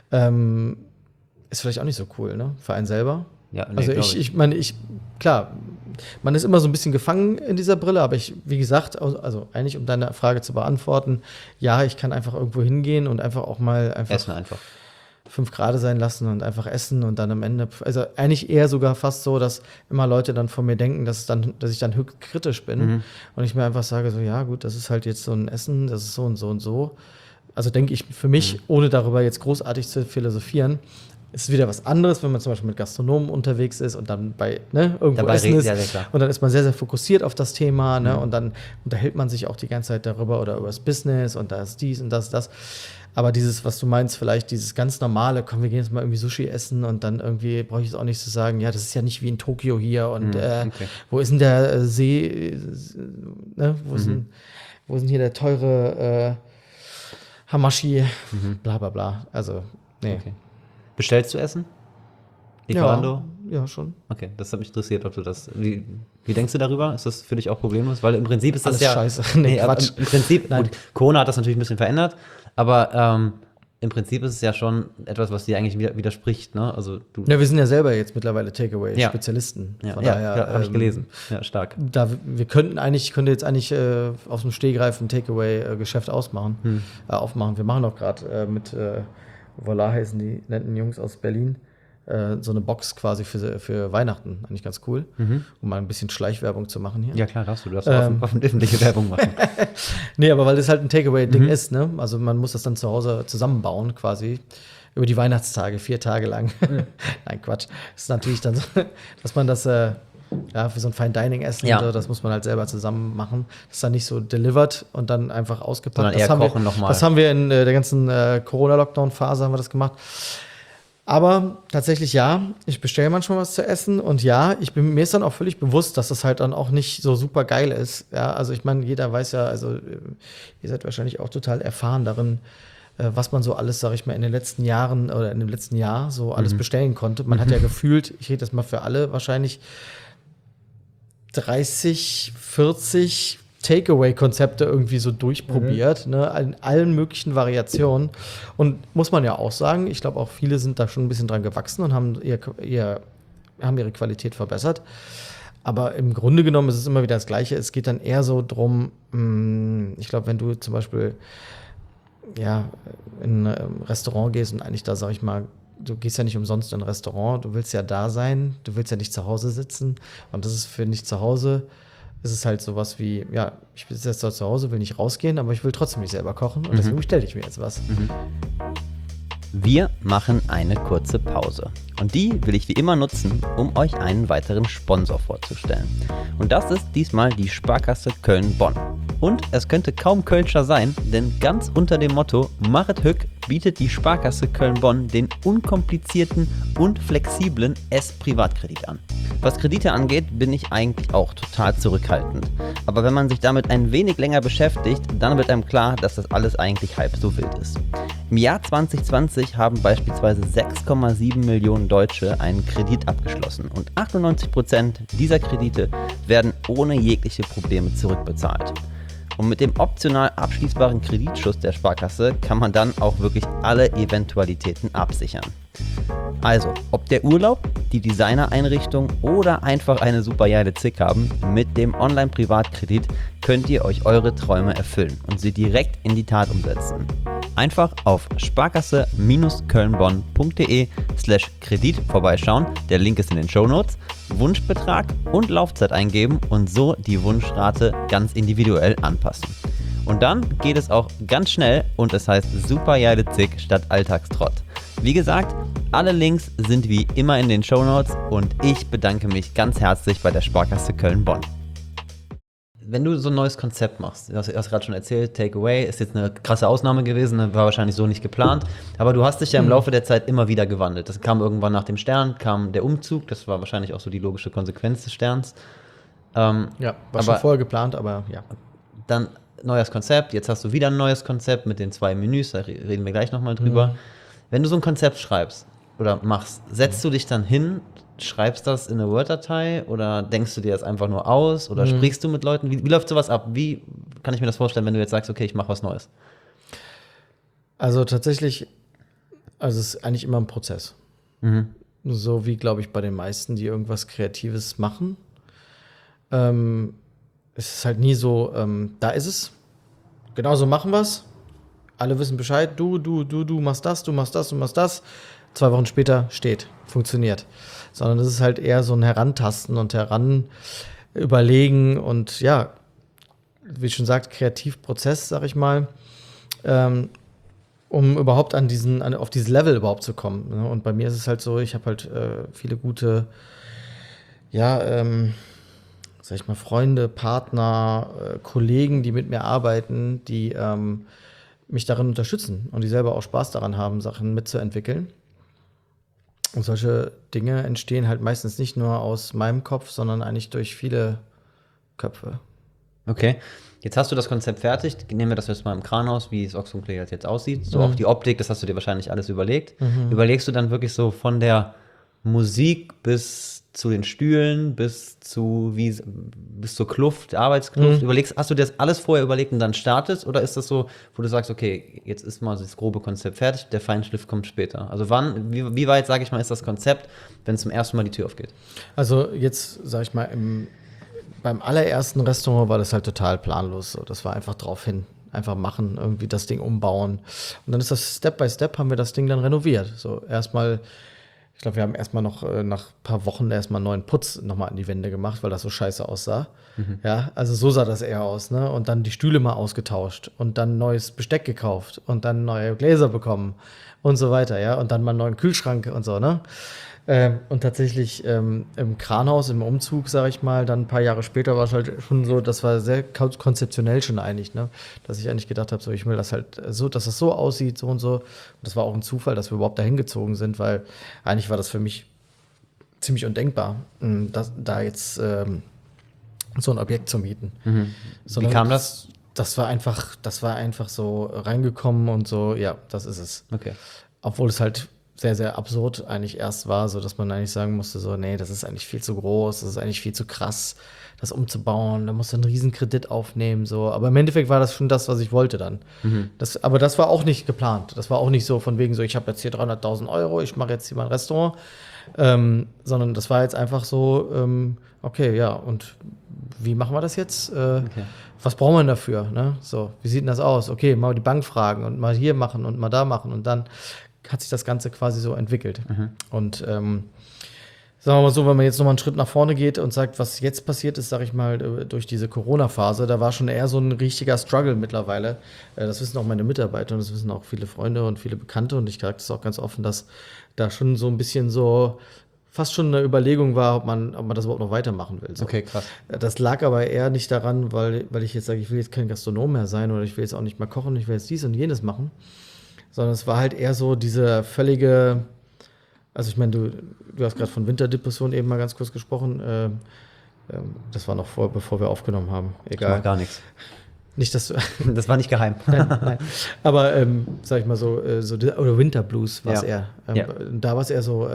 ist vielleicht auch nicht so cool, ne? Für einen selber. Ja, nee, also ich meine, klar, man ist immer so ein bisschen gefangen in dieser Brille, aber wie gesagt, also eigentlich, um deine Frage zu beantworten, ja, ich kann einfach irgendwo hingehen und einfach auch mal Essen einfach. 5 Grad sein lassen und einfach essen und dann am Ende, also eigentlich eher sogar fast so, dass immer Leute dann von mir denken, dass ich dann höchst kritisch bin und ich mir einfach sage so, ja gut, das ist halt jetzt so ein Essen, das ist so und so und so. Also denke ich für mich, ohne darüber jetzt großartig zu philosophieren, ist es wieder was anderes, wenn man zum Beispiel mit Gastronomen unterwegs ist und dann bei irgendwo Dabei essen ist. ja, klar. Und dann ist man sehr, sehr fokussiert auf das Thema, ne? Und dann unterhält man sich auch die ganze Zeit darüber oder über das Business und da ist dies und das. Aber dieses, was du meinst, vielleicht dieses ganz normale, komm, wir gehen jetzt mal irgendwie Sushi essen und dann irgendwie brauche ich es auch nicht zu sagen, ja, das ist ja nicht wie in Tokio hier und wo ist denn der See, ne? Wo ist denn hier der teure Hamashi, bla bla bla. Also, nee. Okay. Bestellst du Essen? Lieferando? Ja, schon. Okay, das hat mich interessiert, ob du das. Wie denkst du darüber? Ist das für dich auch problemlos? Weil im Prinzip ist das Alles ja. scheiße. Nee, Quatsch. Im Prinzip, Nein. gut, Corona hat das natürlich ein bisschen verändert, aber im Prinzip ist es ja schon etwas, was dir eigentlich widerspricht, ne? Also du. Ja, wir sind ja selber jetzt mittlerweile Takeaway-Spezialisten. Ja, Von ja, daher, habe ich gelesen. Ja, stark. Ich könnte jetzt eigentlich aus dem Stehgreif ein Takeaway-Geschäft aufmachen. Wir machen auch gerade mit Voila heißen die netten Jungs aus Berlin so eine Box quasi für Weihnachten. Eigentlich ganz cool, um mal ein bisschen Schleichwerbung zu machen hier. Ja, klar, darfst du. Du darfst öffentliche Werbung machen. Nee, aber weil das halt ein Takeaway-Ding ist, ne? Also man muss das dann zu Hause zusammenbauen quasi. Über die Weihnachtstage, 4 Tage lang. Nein, Quatsch. Das ist natürlich dann so, dass man das für so ein Fine-Dining-Essen, so, das muss man halt selber zusammen machen. Das ist dann nicht so delivered und dann einfach ausgepackt. Sondern eher kochen nochmal. Das haben wir in der ganzen Corona-Lockdown-Phase haben wir das gemacht. Aber tatsächlich ja, ich bestelle manchmal was zu essen und ja, mir ist dann auch völlig bewusst, dass das halt dann auch nicht so super geil ist. Ja, also ich meine, jeder weiß ja, also ihr seid wahrscheinlich auch total erfahren darin, was man so alles, sag ich mal, in den letzten Jahren oder in dem letzten Jahr so alles bestellen konnte. Man hat ja gefühlt, ich rede das mal für alle, wahrscheinlich 30, 40 Takeaway-Konzepte irgendwie so durchprobiert, ne, in allen möglichen Variationen. Und muss man ja auch sagen, ich glaube auch viele sind da schon ein bisschen dran gewachsen und haben ihre Qualität verbessert. Aber im Grunde genommen ist es immer wieder das Gleiche. Es geht dann eher so drum, ich glaube, wenn du zum Beispiel in ein Restaurant gehst und eigentlich da, sag ich mal, du gehst ja nicht umsonst in ein Restaurant, du willst ja da sein, du willst ja nicht zu Hause sitzen. Und das ist für nicht zu Hause, ist es halt sowas wie, ja, ich sitze jetzt da zu Hause, will nicht rausgehen, aber ich will trotzdem nicht selber kochen und deswegen bestelle ich mir jetzt was. Wir machen eine kurze Pause. Und die will ich wie immer nutzen, um euch einen weiteren Sponsor vorzustellen. Und das ist diesmal die Sparkasse Köln-Bonn. Und es könnte kaum Kölscher sein, denn ganz unter dem Motto Machet Hück bietet die Sparkasse Köln-Bonn den unkomplizierten und flexiblen S-Privatkredit an. Was Kredite angeht, bin ich eigentlich auch total zurückhaltend. Aber wenn man sich damit ein wenig länger beschäftigt, dann wird einem klar, dass das alles eigentlich halb so wild ist. Im Jahr 2020 haben beispielsweise 6,7 Millionen Deutsche einen Kredit abgeschlossen und 98% dieser Kredite werden ohne jegliche Probleme zurückbezahlt. Und mit dem optional abschließbaren Kreditschuss der Sparkasse kann man dann auch wirklich alle Eventualitäten absichern. Also, ob der Urlaub, die Designereinrichtung oder einfach eine super geile Zick haben, mit dem Online-Privatkredit könnt ihr euch eure Träume erfüllen und sie direkt in die Tat umsetzen. Einfach auf sparkasse-kölnbonn.de/Kredit vorbeischauen, der Link ist in den Shownotes, Wunschbetrag und Laufzeit eingeben und so die Wunschrate ganz individuell anpassen. Und dann geht es auch ganz schnell und es heißt super geile Zick statt Alltagstrott. Wie gesagt, alle Links sind wie immer in den Shownotes und ich bedanke mich ganz herzlich bei der Sparkasse Köln-Bonn. Wenn du so ein neues Konzept machst, du hast gerade schon erzählt, Takeaway ist jetzt eine krasse Ausnahme gewesen, war wahrscheinlich so nicht geplant, aber du hast dich ja im Laufe der Zeit immer wieder gewandelt. Das kam irgendwann nach dem Stern, kam der Umzug, das war wahrscheinlich auch so die logische Konsequenz des Sterns. War schon vorher geplant, aber ja. Dann neues Konzept, jetzt hast du wieder ein neues Konzept mit den 2 Menüs, da reden wir gleich nochmal drüber. Wenn du so ein Konzept schreibst oder machst, setzt du dich dann hin, schreibst das in eine Word-Datei oder denkst du dir das einfach nur aus oder sprichst du mit Leuten? Wie läuft sowas ab? Wie kann ich mir das vorstellen, wenn du jetzt sagst, okay, ich mache was Neues? Also tatsächlich, es ist eigentlich immer ein Prozess. So wie, glaube ich, bei den meisten, die irgendwas Kreatives machen. Es ist halt nie so, da ist es, genau so machen wir es, alle wissen Bescheid, du machst das, du machst das, du machst das. 2 Wochen später funktioniert. Sondern es ist halt eher so ein Herantasten und Heranüberlegen und ja, wie schon sagt, Kreativprozess, sag ich mal, um überhaupt auf dieses Level überhaupt zu kommen. Ne? Und bei mir ist es halt so, ich habe halt viele gute, sag ich mal, Freunde, Partner, Kollegen, die mit mir arbeiten, die mich darin unterstützen und die selber auch Spaß daran haben, Sachen mitzuentwickeln. Und solche Dinge entstehen halt meistens nicht nur aus meinem Kopf, sondern eigentlich durch viele Köpfe. Okay, jetzt hast du das Konzept fertig. Nehmen wir das jetzt mal im Kranhaus, wie es Ochs & Klee jetzt aussieht. So auch die Optik, das hast du dir wahrscheinlich alles überlegt. Überlegst du dann wirklich so von der Musik bis zu den Stühlen, bis zur Kluft, Arbeitskluft? Hast du dir das alles vorher überlegt und dann startest? Oder ist das so, wo du sagst, okay, jetzt ist mal das grobe Konzept fertig, der Feinschliff kommt später? Also wie weit, sage ich mal, ist das Konzept, wenn zum ersten Mal die Tür aufgeht? Also jetzt, sag ich mal, beim allerersten Restaurant war das halt total planlos. So. Das war einfach drauf hin. Einfach machen, irgendwie das Ding umbauen. Und dann ist das Step by Step, haben wir das Ding dann renoviert. So erstmal, ich glaube, wir haben erstmal noch nach ein paar Wochen erstmal einen neuen Putz nochmal an die Wände gemacht, weil das so scheiße aussah. Ja, also so sah das eher aus, ne? Und dann die Stühle mal ausgetauscht und dann neues Besteck gekauft und dann neue Gläser bekommen und so weiter, ja. Und dann mal einen neuen Kühlschrank und so, ne? Und tatsächlich im Kranhaus, im Umzug, sage ich mal, dann ein paar Jahre später war es halt schon so, das war sehr konzeptionell schon eigentlich, ne? Dass ich eigentlich gedacht habe, so ich will das halt so, dass das so aussieht, so und so. Und das war auch ein Zufall, dass wir überhaupt dahin gezogen sind, weil eigentlich war das für mich ziemlich undenkbar, da jetzt so ein Objekt zu mieten. Wie kam das? Das war einfach so reingekommen und so, ja, das ist es. Okay. Obwohl es halt sehr, sehr absurd eigentlich erst war, so dass man eigentlich sagen musste, so, nee, das ist eigentlich viel zu groß, das ist eigentlich viel zu krass, das umzubauen, da musst du einen riesen Kredit aufnehmen, so. Aber im Endeffekt war das schon das, was ich wollte dann. Aber das war auch nicht geplant. Das war auch nicht so von wegen so, ich habe jetzt hier 300.000 Euro, ich mache jetzt hier mal ein Restaurant, sondern das war jetzt einfach so, okay, ja, und wie machen wir das jetzt? Was brauchen wir denn dafür? Ne? So, wie sieht denn das aus? Okay, mal die Bank fragen und mal hier machen und mal da machen und dann hat sich das Ganze quasi so entwickelt. Und sagen wir mal so, wenn man jetzt nochmal einen Schritt nach vorne geht und sagt, was jetzt passiert ist, sage ich mal, durch diese Corona-Phase, da war schon eher so ein richtiger Struggle mittlerweile. Das wissen auch meine Mitarbeiter und das wissen auch viele Freunde und viele Bekannte und ich sage das auch ganz offen, dass da schon so ein bisschen so fast schon eine Überlegung war, ob man das überhaupt noch weitermachen will. So. Okay, krass. Das lag aber eher nicht daran, weil ich jetzt sage, ich will jetzt kein Gastronom mehr sein oder ich will jetzt auch nicht mehr kochen, ich will jetzt dies und jenes machen. Sondern es war halt eher so diese völlige, also ich meine, du hast gerade von Winterdepression eben mal ganz kurz gesprochen. Das war noch bevor wir aufgenommen haben. Egal. Gar nichts. Nicht, dass du Das war nicht geheim. nein. Aber sag ich mal so oder Winterblues war es eher. Ja. Da war es eher so,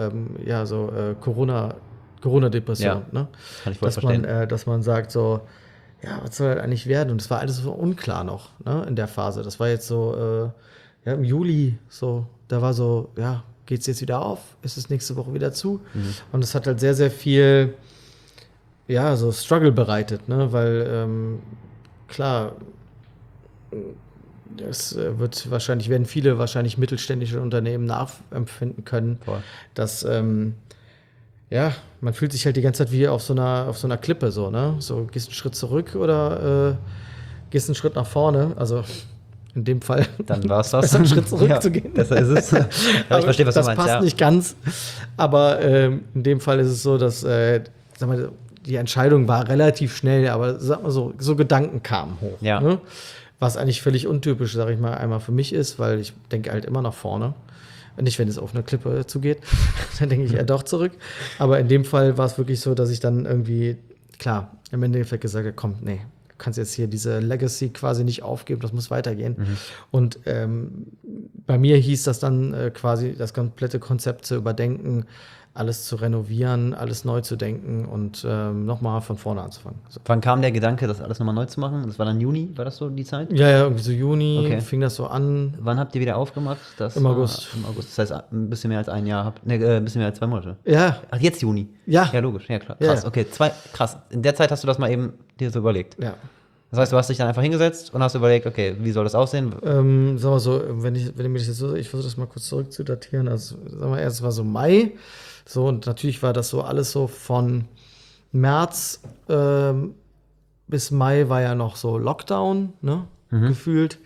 Corona-Depression. Ja. Ne? Kann ich voll verstehen. Dass man sagt so, ja, was soll das eigentlich werden? Und es war alles so unklar noch, ne, in der Phase. Das war jetzt so, im Juli so, da war so, ja, geht's jetzt wieder auf? Ist es nächste Woche wieder zu? Und es hat halt sehr, sehr viel, ja, so Struggle bereitet, ne, weil, klar, werden viele wahrscheinlich mittelständische Unternehmen nachempfinden können, dass, ja, man fühlt sich halt die ganze Zeit wie auf so einer Klippe, so, ne, so, gehst einen Schritt zurück oder gehst einen Schritt nach vorne, also in dem Fall dann war es das. Besser einen Schritt zurückzugehen. Ja, besser ist es. Aber ich verstehe, was du meinst. Das passt nicht ganz. Aber in dem Fall ist es so, dass sag mal, die Entscheidung war relativ schnell, aber sag mal so Gedanken kamen hoch. Ja. Ne? Was eigentlich völlig untypisch, sage ich mal, einmal für mich ist, weil ich denke halt immer nach vorne. Nicht, wenn es auf eine Klippe zugeht, dann denke ich eher doch zurück. Aber in dem Fall war es wirklich so, dass ich dann irgendwie, klar, im Endeffekt gesagt habe, komm, nee, du kannst jetzt hier diese Legacy quasi nicht aufgeben, das muss weitergehen. Und bei mir hieß das dann quasi, das komplette Konzept zu überdenken, alles zu renovieren, alles neu zu denken und nochmal von vorne anzufangen. So. Wann kam der Gedanke, das alles nochmal neu zu machen? Das war dann Juni, war das so die Zeit? Ja, irgendwie so Juni fing das so an. Wann habt ihr wieder aufgemacht? Im August. Im August. Das heißt, ein bisschen mehr als ein Jahr, ein bisschen mehr als 2 Monate. Ja. Ach, jetzt Juni? Ja. Ja, logisch, ja klar. Krass, ja. Okay, krass. In der Zeit hast du das mal eben dir so überlegt. Ja. Das heißt, du hast dich dann einfach hingesetzt und hast überlegt, okay, wie soll das aussehen? Sagen wir so, wenn ich mir das jetzt so, ich versuche das mal kurz zurückzudatieren, also sagen wir erst war so Mai, so und natürlich war das so alles so von März bis Mai war ja noch so Lockdown, ne, gefühlt.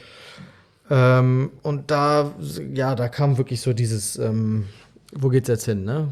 Und da kam wirklich so dieses, wo geht's jetzt hin, ne?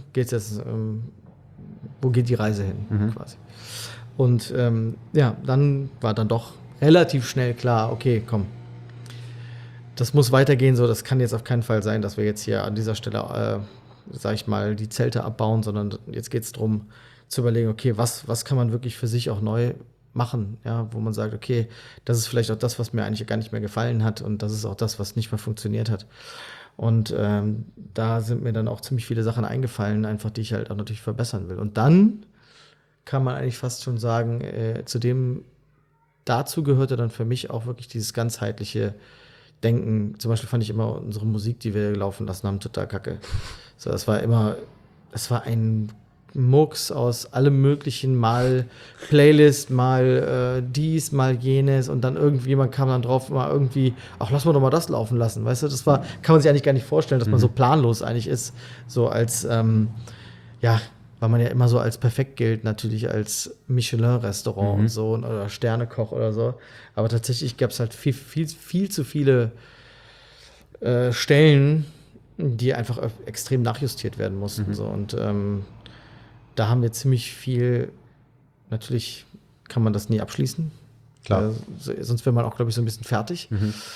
Wo geht die Reise hin, quasi. Und dann war dann doch relativ schnell klar, okay, komm, das muss weitergehen, so, das kann jetzt auf keinen Fall sein, dass wir jetzt hier an dieser Stelle, sag ich mal, die Zelte abbauen, sondern jetzt geht es darum, zu überlegen, okay, was kann man wirklich für sich auch neu machen, ja, wo man sagt, okay, das ist vielleicht auch das, was mir eigentlich gar nicht mehr gefallen hat und das ist auch das, was nicht mehr funktioniert hat. Und da sind mir dann auch ziemlich viele Sachen eingefallen, einfach die ich halt auch natürlich verbessern will. Und dann kann man eigentlich fast schon sagen, dazu gehörte dann für mich auch wirklich dieses ganzheitliche Denken. Zum Beispiel fand ich immer unsere Musik, die wir laufen lassen haben, total kacke. So, das war ein Murks aus allem möglichen, mal Playlist, mal dies, mal jenes und dann irgendjemand kam dann drauf, mal irgendwie, ach, lass mal doch mal das laufen lassen, weißt du, kann man sich eigentlich gar nicht vorstellen, dass man so planlos eigentlich ist, so als, weil man ja immer so als perfekt gilt, natürlich als Michelin-Restaurant und so oder Sternekoch oder so, aber tatsächlich gab es halt viel zu viele Stellen, die einfach extrem nachjustiert werden mussten, so und da haben wir ziemlich viel, natürlich kann man das nie abschließen. Klar. Sonst wäre man auch, glaube ich, so ein bisschen fertig.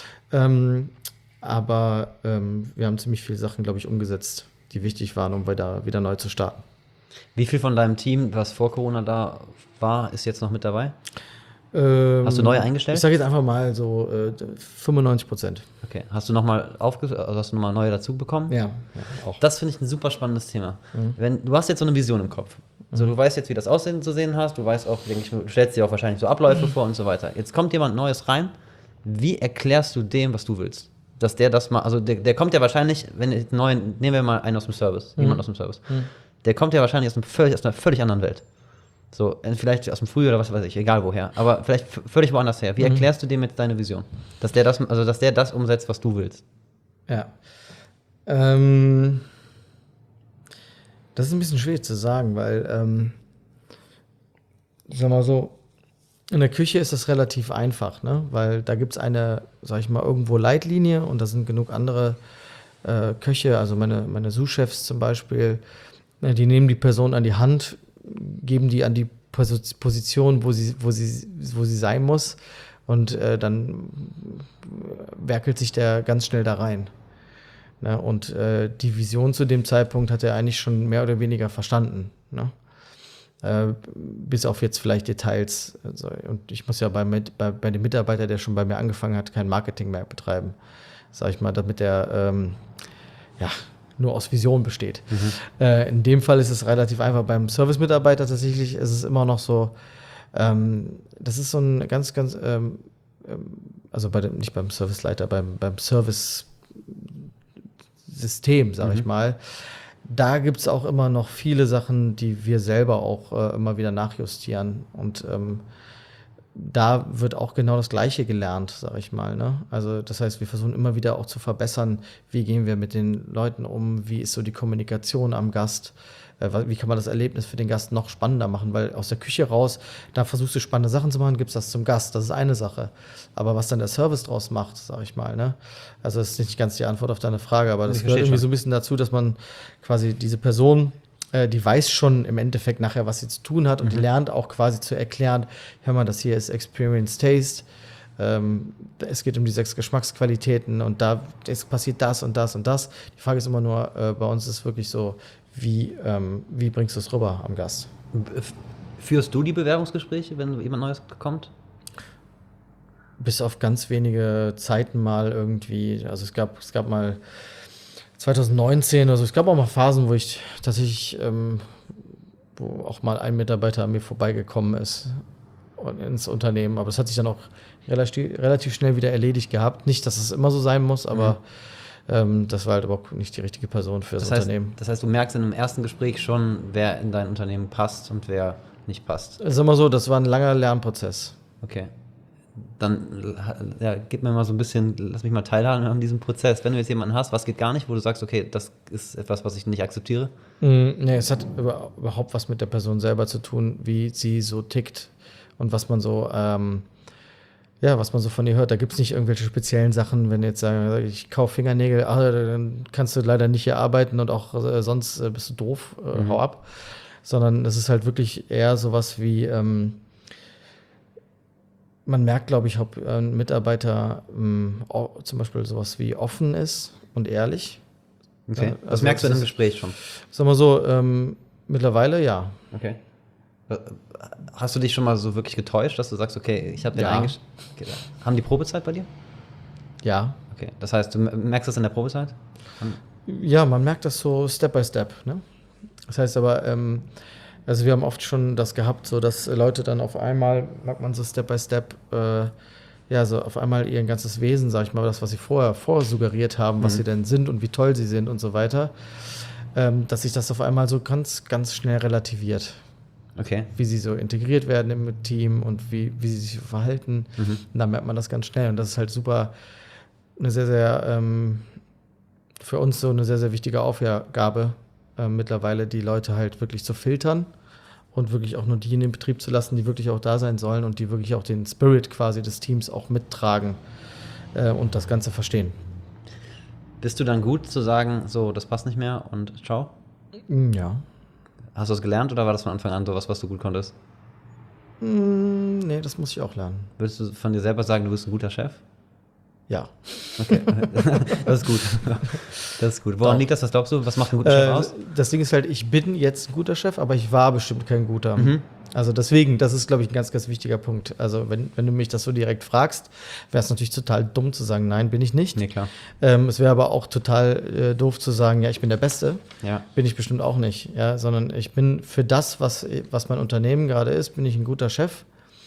Aber wir haben ziemlich viele Sachen, glaube ich, umgesetzt, die wichtig waren, um wieder neu zu starten. Wie viel von deinem Team, was vor Corona da war, ist jetzt noch mit dabei? Hast du neu eingestellt? Ich sage jetzt einfach mal so 95%. Okay. Hast du nochmal neue dazu bekommen? Ja, auch. Das finde ich ein super spannendes Thema. Du hast jetzt so eine Vision im Kopf. Also du weißt jetzt, wie das Aussehen zu sehen hast. Du weißt auch, denke ich, du stellst dir auch wahrscheinlich so Abläufe vor und so weiter. Jetzt kommt jemand Neues rein. Wie erklärst du dem, was du willst? Dass der das mal, also der kommt ja wahrscheinlich, nehmen wir mal einen aus dem Service, jemand aus dem Service. Der kommt ja wahrscheinlich aus einer völlig anderen Welt. So, vielleicht aus dem Frühjahr oder was weiß ich, egal woher. Aber vielleicht völlig woanders her. Wie erklärst du dem jetzt deine Vision? Dass der das umsetzt, was du willst? Ja. Das ist ein bisschen schwierig zu sagen, weil, sag mal so, in der Küche ist das relativ einfach, ne? Weil da gibt es eine, sag ich mal, irgendwo Leitlinie und da sind genug andere Köche, also meine Sous-Chefs zum Beispiel, die nehmen die Person an die Hand, geben die an die Position, wo sie sein muss und dann werkelt sich der ganz schnell da rein. Ne? Und die Vision zu dem Zeitpunkt hat er eigentlich schon mehr oder weniger verstanden. Ne? Bis auf jetzt vielleicht Details. Also, und ich muss ja bei dem Mitarbeiter, der schon bei mir angefangen hat, kein Marketing mehr betreiben. Sag ich mal, damit der nur aus Vision besteht. In dem Fall ist es relativ einfach. Beim Service-Mitarbeiter tatsächlich ist es immer noch so, das ist so ein ganz, ganz, also nicht beim Serviceleiter, beim Service-System, sage ich mal. Da gibt es auch immer noch viele Sachen, die wir selber auch immer wieder nachjustieren. Und da wird auch genau das Gleiche gelernt, sag ich mal. Ne? Also das heißt, wir versuchen immer wieder auch zu verbessern, wie gehen wir mit den Leuten um, wie ist so die Kommunikation am Gast, wie kann man das Erlebnis für den Gast noch spannender machen, weil aus der Küche raus, da versuchst du spannende Sachen zu machen, gibst das zum Gast, das ist eine Sache. Aber was dann der Service draus macht, sag ich mal, ne? Also das ist nicht ganz die Antwort auf deine Frage, aber das gehört irgendwie so ein bisschen dazu, dass man quasi diese Person, die weiß schon im Endeffekt nachher, was sie zu tun hat und die lernt auch quasi zu erklären, hör mal, das hier ist Experience Taste, es geht um die 6 Geschmacksqualitäten und es passiert das und das und das. Die Frage ist immer nur, bei uns ist es wirklich so, wie bringst du es rüber am Gast? Führst du die Bewerbungsgespräche, wenn jemand Neues kommt? Bis auf ganz wenige Zeiten mal irgendwie, also es gab mal 2019, also es gab auch mal Phasen, wo ich tatsächlich, wo auch mal ein Mitarbeiter an mir vorbeigekommen ist ins Unternehmen, aber das hat sich dann auch relativ schnell wieder erledigt gehabt. Nicht, dass es immer so sein muss, aber das war halt überhaupt nicht die richtige Person für das Unternehmen. Das heißt, du merkst in einem ersten Gespräch schon, wer in dein Unternehmen passt und wer nicht passt. Sag mal so, das war ein langer Lernprozess. Okay. dann gib mir mal so ein bisschen, lass mich mal teilhaben an diesem Prozess. Wenn du jetzt jemanden hast, was geht gar nicht, wo du sagst, okay, das ist etwas, was ich nicht akzeptiere? Nee, es hat überhaupt was mit der Person selber zu tun, wie sie so tickt und was man so, was man so von ihr hört. Da gibt es nicht irgendwelche speziellen Sachen, wenn jetzt sagen, ich kaufe Fingernägel, dann kannst du leider nicht hier arbeiten und auch sonst bist du doof, hau ab. Sondern es ist halt wirklich eher sowas wie, man merkt, glaube ich, ob ein Mitarbeiter zum Beispiel sowas wie offen ist und ehrlich. Okay. Ja, Das also merkst du in das einem Gespräch schon. Sag mal so, mittlerweile ja. Okay. Hast du dich schon mal so wirklich getäuscht, dass du sagst, okay, ich habe den Ja. Okay. Haben die Probezeit bei dir? Ja. Okay. Das heißt, du merkst das in der Probezeit? Ja, man merkt das so Step by Step. Ne? Das heißt aber, also wir haben oft schon das gehabt, so dass Leute dann auf einmal, merkt man so Step by Step, so auf einmal ihr ganzes Wesen, sag ich mal, das, was sie vorher vorsuggeriert haben, was sie denn sind und wie toll sie sind und so weiter, dass sich das auf einmal so ganz, ganz schnell relativiert. Okay. Wie sie so integriert werden im Team und wie sie sich verhalten. Und dann merkt man das ganz schnell. Und das ist halt super, eine sehr, sehr, für uns so eine sehr, sehr wichtige Aufgabe, mittlerweile die Leute halt wirklich zu filtern und wirklich auch nur die in den Betrieb zu lassen, die wirklich auch da sein sollen und die wirklich auch den Spirit quasi des Teams auch mittragen und das Ganze verstehen. Bist du dann gut zu sagen, so, das passt nicht mehr und ciao? Ja. Hast du das gelernt oder war das von Anfang an so was du gut konntest? Nee, das muss ich auch lernen. Würdest du von dir selber sagen, du bist ein guter Chef? Ja. Okay, das ist gut. Das ist gut. Woran liegt das? Was glaubst du? Was macht einen guten Chef aus? Das Ding ist halt, ich bin jetzt ein guter Chef, aber ich war bestimmt kein guter. Also deswegen, das ist, glaube ich, ein ganz, ganz wichtiger Punkt. Also wenn du mich das so direkt fragst, wäre es natürlich total dumm zu sagen, nein, bin ich nicht. Nee, klar. Es wäre aber auch total doof zu sagen, ja, ich bin der Beste. Ja. Bin ich bestimmt auch nicht. Ja, sondern ich bin für das, was mein Unternehmen gerade ist, bin ich ein guter Chef.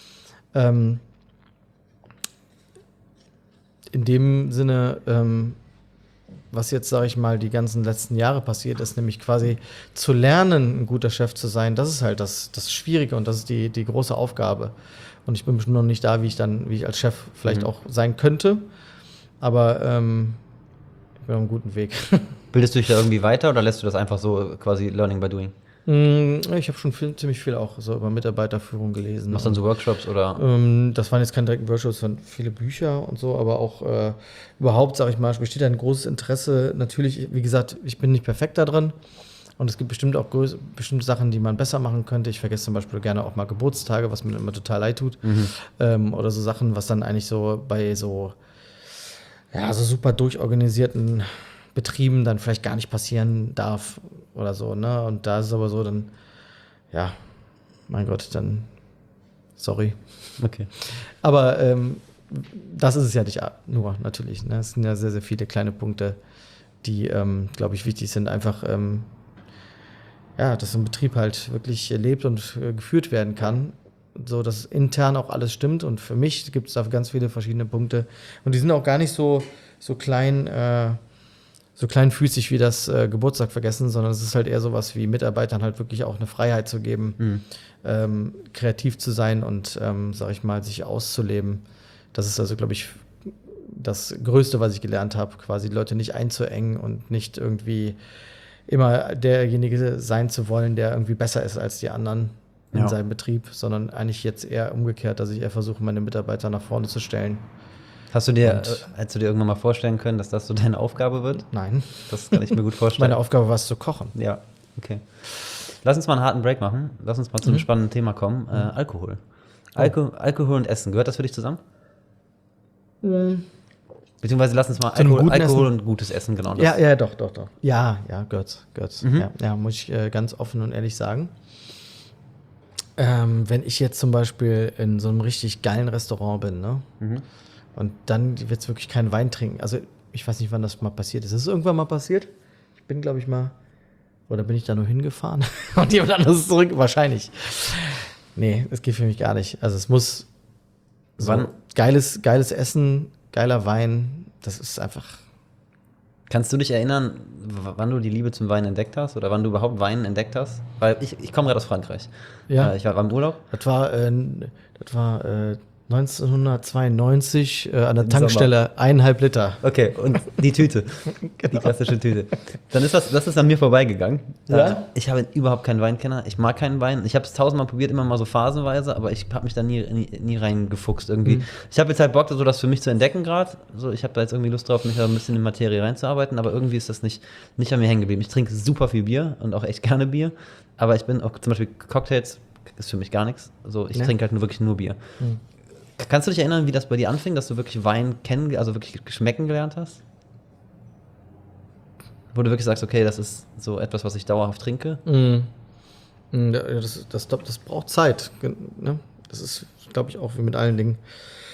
In dem Sinne, was jetzt, sage ich mal, die ganzen letzten Jahre passiert ist, nämlich quasi zu lernen, ein guter Chef zu sein, das ist halt das Schwierige und das ist die große Aufgabe. Und ich bin bestimmt noch nicht da, wie ich als Chef vielleicht auch sein könnte, aber ich bin auf einem guten Weg. Bildest du dich da irgendwie weiter oder lässt du das einfach so quasi Learning by Doing? Ich habe schon ziemlich viel auch so über Mitarbeiterführung gelesen. Machst du dann so Workshops oder? Das waren jetzt keine direkten Workshops, sondern viele Bücher und so, aber auch überhaupt, sage ich mal, besteht ein großes Interesse. Natürlich, wie gesagt, ich bin nicht perfekt da drin und es gibt bestimmt auch bestimmte Sachen, die man besser machen könnte. Ich vergesse zum Beispiel gerne auch mal Geburtstage, was mir immer total leid tut. Oder so Sachen, was dann eigentlich so bei so super durchorganisierten Betrieben dann vielleicht gar nicht passieren darf oder so, ne? Und da ist es aber so, dann, ja, mein Gott, dann, sorry. Okay. Aber das ist es ja nicht nur, natürlich, ne? Es sind ja sehr, sehr viele kleine Punkte, die, glaube ich, wichtig sind. Einfach, dass ein Betrieb halt wirklich lebt und geführt werden kann, so dass intern auch alles stimmt. Und für mich gibt es da ganz viele verschiedene Punkte. Und die sind auch gar nicht so klein, so kleinfüßig wie das Geburtstag vergessen, sondern es ist halt eher sowas wie Mitarbeitern halt wirklich auch eine Freiheit zu geben, kreativ zu sein und, sag ich mal, sich auszuleben. Das ist also, glaube ich, das Größte, was ich gelernt habe, quasi die Leute nicht einzuengen und nicht irgendwie immer derjenige sein zu wollen, der irgendwie besser ist als die anderen in seinem Betrieb, sondern eigentlich jetzt eher umgekehrt, dass ich eher versuche, meine Mitarbeiter nach vorne zu stellen. Hättest du dir irgendwann mal vorstellen können, dass das so deine Aufgabe wird? Nein. Das kann ich mir gut vorstellen. Meine Aufgabe war es zu kochen. Ja, okay. Lass uns mal einen harten Break machen. Lass uns mal zu einem spannenden Thema kommen. Alkohol. Alkohol und Essen. Gehört das für dich zusammen? Beziehungsweise lass uns mal Alkohol und gutes Essen, genau. Ja, doch. Ja, gehört's. Ja, muss ich ganz offen und ehrlich sagen. Wenn ich jetzt zum Beispiel in so einem richtig geilen Restaurant bin, ne? Und dann wird es wirklich keinen Wein trinken. Also ich weiß nicht, wann das mal passiert ist. Ist es irgendwann mal passiert? Ich bin, glaube ich, mal, oder bin ich da nur hingefahren? Und jemand anderes zurück? Wahrscheinlich. Nee, das geht für mich gar nicht. Also es muss so geiles Essen, geiler Wein, das ist einfach. Kannst du dich erinnern, wann du die Liebe zum Wein entdeckt hast oder wann du überhaupt Wein entdeckt hast? Weil ich komme gerade aus Frankreich. Ja. Ich war im Urlaub. Das war 1992 an der Tankstelle 1,5 Liter. Okay, und die Tüte. Die klassische Tüte. Dann ist das ist an mir vorbeigegangen. Ja? Ich habe überhaupt keinen Weinkenner. Ich mag keinen Wein. Ich habe es 1000-mal probiert, immer mal so phasenweise, aber ich habe mich da nie reingefuchst irgendwie. Ich habe jetzt halt Bock, so das für mich zu entdecken gerade. So, ich habe da jetzt irgendwie Lust drauf, mich da ein bisschen in Materie reinzuarbeiten, aber irgendwie ist das nicht an mir hängen geblieben. Ich trinke super viel Bier und auch echt gerne Bier, aber ich bin auch zum Beispiel Cocktails ist für mich gar nichts. So, ich trinke halt wirklich nur Bier. Kannst du dich erinnern, wie das bei dir anfing, dass du wirklich Wein also wirklich schmecken gelernt hast? Wo du wirklich sagst, okay, das ist so etwas, was ich dauerhaft trinke? Das braucht Zeit. Ne? Das ist, glaube ich, auch wie mit allen Dingen.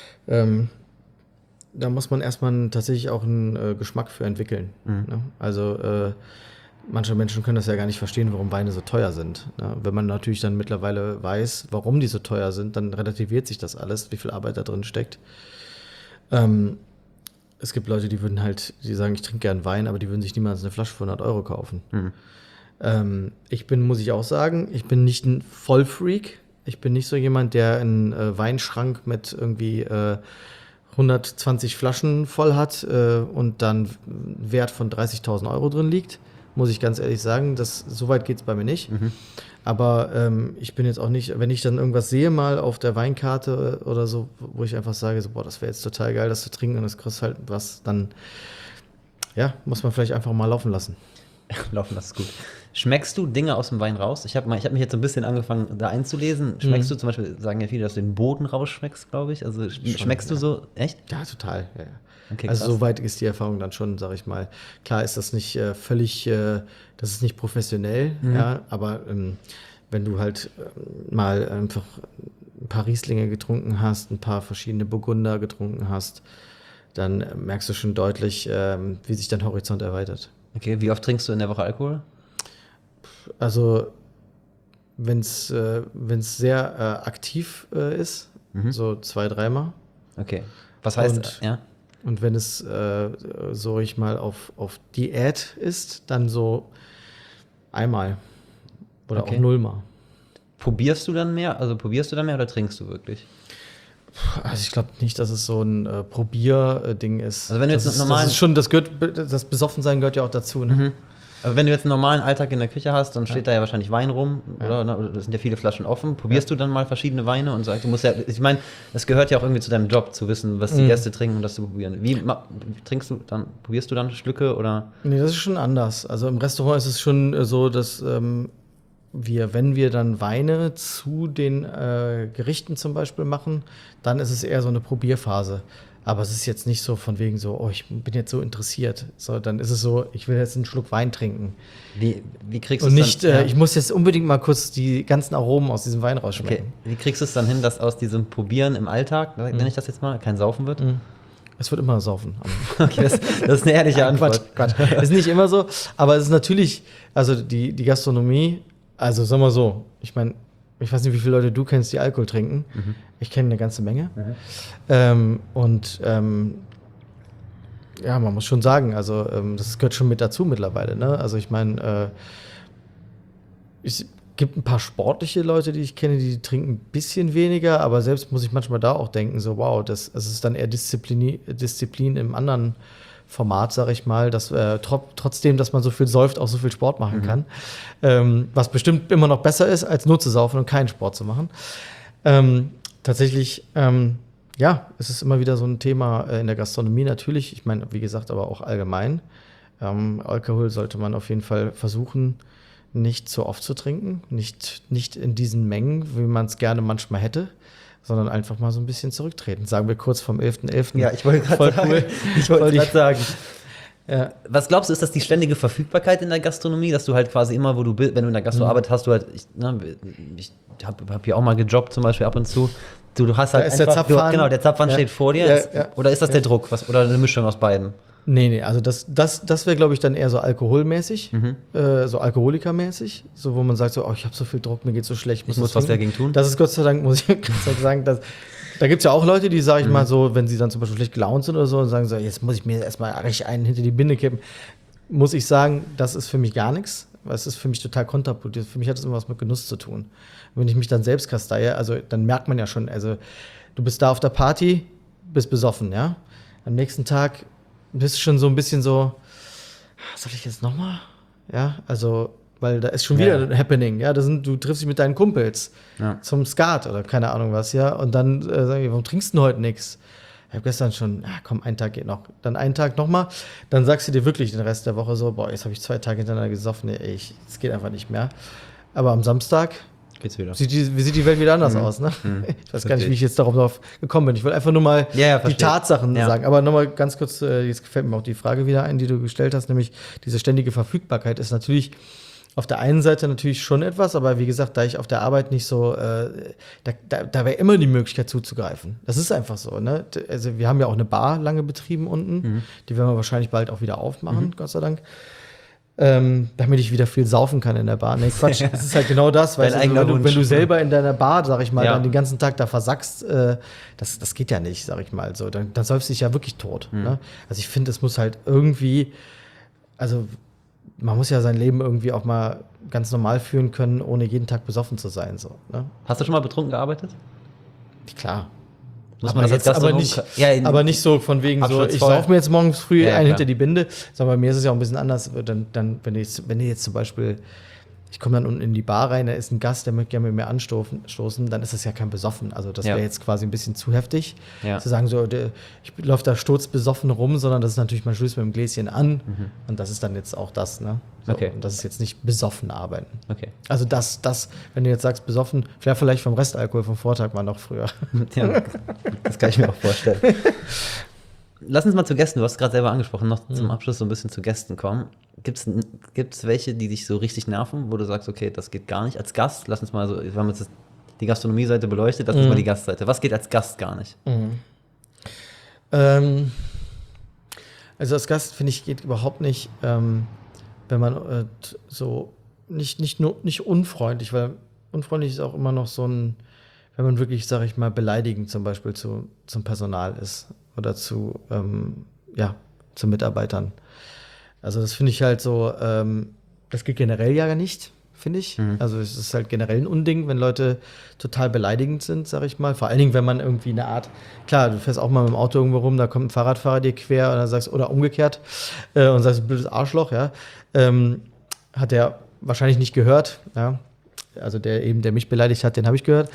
Da muss man erstmal tatsächlich auch einen Geschmack für entwickeln. Ne? Also manche Menschen können das ja gar nicht verstehen, warum Weine so teuer sind. Ne? Wenn man natürlich dann mittlerweile weiß, warum die so teuer sind, dann relativiert sich das alles, wie viel Arbeit da drin steckt. Es gibt Leute, die sagen, ich trinke gern Wein, aber die würden sich niemals eine Flasche für 100 Euro kaufen. Muss ich auch sagen, ich bin nicht ein Vollfreak. Ich bin nicht so jemand, der einen Weinschrank mit irgendwie 120 Flaschen voll hat und dann Wert von 30.000 Euro drin liegt. Muss ich ganz ehrlich sagen, so weit geht es bei mir nicht. Aber ich bin jetzt auch nicht, wenn ich dann irgendwas sehe mal auf der Weinkarte oder so, wo ich einfach sage, so, boah, das wäre jetzt total geil, das zu trinken und das kostet halt was, dann muss man vielleicht einfach mal laufen lassen. Laufen, das ist gut. Schmeckst du Dinge aus dem Wein raus? Ich hab mich jetzt so ein bisschen angefangen, da einzulesen. Schmeckst du zum Beispiel, sagen ja viele, dass du den Boden rausschmeckst, glaube ich. Also schmeckst du so, echt? Ja, total. Ja. Okay, also so weit ist die Erfahrung dann schon, sage ich mal. Klar ist das nicht völlig, das ist nicht professionell, ja, aber wenn du halt mal einfach ein paar Rieslinge getrunken hast, ein paar verschiedene Burgunder getrunken hast, dann merkst du schon deutlich, wie sich dein Horizont erweitert. Okay, wie oft trinkst du in der Woche Alkohol? Also wenn es sehr aktiv ist, so 2-3 Mal. Okay, was heißt, ja? Und wenn es so ich mal auf Diät ist, dann so einmal oder auch 0 Mal. Probierst du dann mehr oder trinkst du wirklich? Also ich glaube nicht, dass es so ein Probierding ist. Also wenn du jetzt das Besoffensein gehört ja auch dazu. Ne? Aber wenn du jetzt einen normalen Alltag in der Küche hast, dann steht da ja wahrscheinlich Wein rum, oder? Es sind ja viele Flaschen offen. Probierst du dann mal verschiedene Weine und sagst, du musst ja, ich meine, es gehört ja auch irgendwie zu deinem Job, zu wissen, was die Gäste trinken und das zu probieren. Probierst du dann Schlücke oder? Nee, das ist schon anders. Also im Restaurant ist es schon so, dass wenn wir dann Weine zu den Gerichten zum Beispiel machen, dann ist es eher so eine Probierphase. Aber es ist jetzt nicht so von wegen so, oh, ich bin jetzt so interessiert. So, dann ist es so, ich will jetzt einen Schluck Wein trinken. Wie kriegst du es dann? Und nicht, ich muss jetzt unbedingt mal kurz die ganzen Aromen aus diesem Wein rausschmecken. Okay. Wie kriegst du es dann hin, dass aus diesem Probieren im Alltag, nenne ich das jetzt mal, kein Saufen wird? Es wird immer saufen. Okay, das ist eine ehrliche Antwort. Quatsch. Ist nicht immer so, aber es ist natürlich, also die Gastronomie, also sagen wir so, ich meine, ich weiß nicht, wie viele Leute du kennst, die Alkohol trinken. Ich kenne eine ganze Menge. Man muss schon sagen, also das gehört schon mit dazu mittlerweile. Ne? Also ich meine, es gibt ein paar sportliche Leute, die ich kenne, die trinken ein bisschen weniger, aber selbst muss ich manchmal da auch denken, so wow, das ist dann eher Disziplin im anderen Format, sage ich mal, dass trotzdem, dass man so viel säuft, auch so viel Sport machen kann. Was bestimmt immer noch besser ist, als nur zu saufen und keinen Sport zu machen. Tatsächlich, es ist immer wieder so ein Thema in der Gastronomie natürlich. Ich meine, wie gesagt, aber auch allgemein. Alkohol sollte man auf jeden Fall versuchen, nicht zu oft zu trinken. Nicht in diesen Mengen, wie man es gerne manchmal hätte, sondern einfach mal so ein bisschen zurücktreten. Sagen wir kurz vom 11.11. Ja, ich wollte gerade sagen. Ja. Was glaubst du, ist das die ständige Verfügbarkeit in der Gastronomie, dass du halt quasi immer, wo du bist, wenn du in der Gastro arbeitest, hast du halt, ich hab hier auch mal gejobbt zum Beispiel ab und zu, du hast halt einfach, der Zapfhahn, der Zapfhahn steht vor dir, oder ist das der Druck, oder eine Mischung aus beiden? Nee, also das wäre, glaube ich, dann eher so alkoholmäßig, so alkoholikermäßig, so wo man sagt so, oh, ich habe so viel Druck, mir geht's so schlecht. Ich muss was dagegen tun. Das ist Gott sei Dank, muss ich sagen, da gibt es ja auch Leute, die, sage ich mal so, wenn sie dann zum Beispiel schlecht gelaunt sind oder so und sagen so, jetzt muss ich mir erstmal richtig einen hinter die Binde kippen, muss ich sagen, das ist für mich gar nichts, weil es ist für mich total kontraproduktiv. Für mich hat es immer was mit Genuss zu tun. Und wenn ich mich dann selbst kasteie, also dann merkt man ja schon, also du bist da auf der Party, bist besoffen, ja. Am nächsten Tag bist du schon so ein bisschen so, soll ich jetzt nochmal? Ja, also, weil da ist schon wieder ein Happening, ja. Du triffst dich mit deinen Kumpels zum Skat oder keine Ahnung was, ja. Und dann sagen die, warum trinkst du denn heute nichts? Ich habe gestern schon, komm, ein Tag geht noch. Dann einen Tag nochmal. Dann sagst du dir wirklich den Rest der Woche so, boah, jetzt habe ich 2 Tage hintereinander gesoffen. Nee, es geht einfach nicht mehr. Aber am Samstag geht's wieder. sieht die Welt wieder anders aus. Ne? Ich weiß gar nicht, wie ich jetzt darauf gekommen bin. Ich wollte einfach nur mal die Tatsachen sagen. Aber nochmal ganz kurz, jetzt gefällt mir auch die Frage wieder ein, die du gestellt hast, nämlich diese ständige Verfügbarkeit ist natürlich auf der einen Seite natürlich schon etwas, aber wie gesagt, da ich auf der Arbeit nicht so, da wäre immer die Möglichkeit zuzugreifen. Das ist einfach so, ne? Also wir haben ja auch eine Bar lange betrieben unten, die werden wir wahrscheinlich bald auch wieder aufmachen, Gott sei Dank. Damit ich wieder viel saufen kann in der Bar. Nee, Quatsch, das ist halt genau das, weil wenn du selber in deiner Bar, sag ich mal, dann den ganzen Tag da versackst, das geht ja nicht, sag ich mal. So, dann säufst du dich ja wirklich tot. Ne? Also ich finde, es muss halt irgendwie, also man muss ja sein Leben irgendwie auch mal ganz normal führen können, ohne jeden Tag besoffen zu sein. So, ne? Hast du schon mal betrunken gearbeitet? Klar. Muss man das jetzt aber nicht so von wegen so, ich sauf mir jetzt morgens früh hinter die Binde. Sondern bei mir ist es ja auch ein bisschen anders. Dann wenn du jetzt zum Beispiel, ich komme dann unten in die Bar rein, da ist ein Gast, der möchte gerne mit mir anstoßen, dann ist das ja kein Besoffen. Also das wäre jetzt quasi ein bisschen zu heftig, zu sagen so, ich laufe da sturzbesoffen rum, sondern das ist natürlich, man stößt mit dem Gläschen an und das ist dann jetzt auch das, ne? So, und das ist jetzt nicht besoffen arbeiten. Okay. Also das, wenn du jetzt sagst besoffen, vielleicht vom Restalkohol vom Vortag mal noch früher. Ja, das kann ich mir auch vorstellen. Lass uns mal zu Gästen, du hast gerade selber angesprochen, noch zum Abschluss so ein bisschen zu Gästen kommen. Gibt's welche, die dich so richtig nerven, wo du sagst, okay, das geht gar nicht als Gast? Lass uns mal so, wir haben jetzt die Gastronomie-Seite beleuchtet, lass uns mal die Gastseite. Was geht als Gast gar nicht? Also als Gast, finde ich, geht überhaupt nicht, wenn man so nicht unfreundlich, weil unfreundlich ist auch immer noch so ein, wenn man wirklich, sag ich mal, beleidigend zum Beispiel zum Personal ist oder zu Mitarbeitern. Also das finde ich halt so, das geht generell ja nicht, finde ich. Also es ist halt generell ein Unding, wenn Leute total beleidigend sind, sag ich mal. Vor allen Dingen, wenn man irgendwie eine Art, klar, du fährst auch mal mit dem Auto irgendwo rum, da kommt ein Fahrradfahrer dir quer und dann sagst, oder umgekehrt, und sagst, blödes Arschloch, ja. Hat der wahrscheinlich nicht gehört, ja. Also der mich beleidigt hat, den habe ich gehört.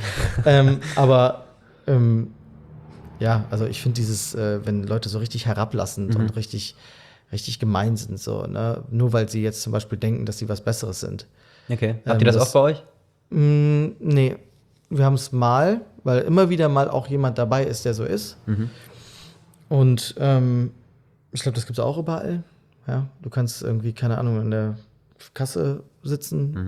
Also ich finde dieses, wenn Leute so richtig herablassend und richtig gemein sind, so, ne? Nur weil sie jetzt zum Beispiel denken, dass sie was Besseres sind. Okay. Habt ihr das auch bei euch? Nee. Wir haben es mal, weil immer wieder mal auch jemand dabei ist, der so ist. Und ich glaube, das gibt es auch überall. Ja? Du kannst irgendwie, keine Ahnung, in der Kasse sitzen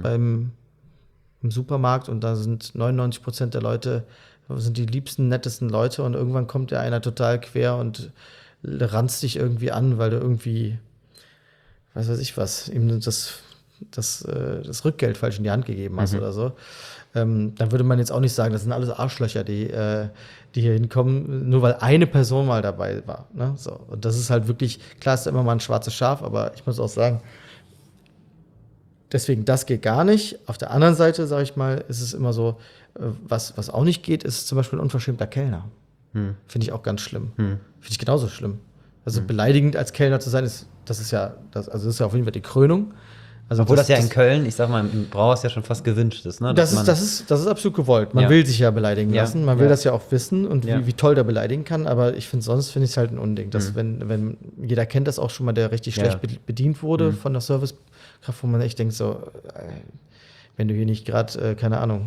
im Supermarkt und da sind 99% der Leute, sind die liebsten, nettesten Leute und irgendwann kommt ja einer total quer und ranzt dich irgendwie an, weil du irgendwie, weiß ich was, ihm das Rückgeld falsch in die Hand gegeben hast oder so. Dann würde man jetzt auch nicht sagen, das sind alles Arschlöcher, die hier hinkommen, nur weil eine Person mal dabei war. Ne? So. Und das ist halt wirklich, klar ist da immer mal ein schwarzes Schaf, aber ich muss auch sagen, deswegen, das geht gar nicht. Auf der anderen Seite, sage ich mal, ist es immer so, was auch nicht geht, ist zum Beispiel ein unverschämter Kellner. Finde ich auch ganz schlimm. Finde ich genauso schlimm. Also beleidigend als Kellner zu sein, das ist ja auf jeden Fall die Krönung. Also obwohl das ja in Köln, ich sag mal, im Brauhaus ja schon fast gewünscht ist. Ne? Das ist absolut gewollt. Man will sich ja beleidigen lassen. Man will das ja auch wissen und wie toll der beleidigen kann. Aber ich finde ich es halt ein Unding. Dass wenn jeder kennt das auch schon mal, der richtig schlecht bedient wurde von der Servicekraft, wo man echt denkt so, wenn du hier nicht gerade, keine Ahnung,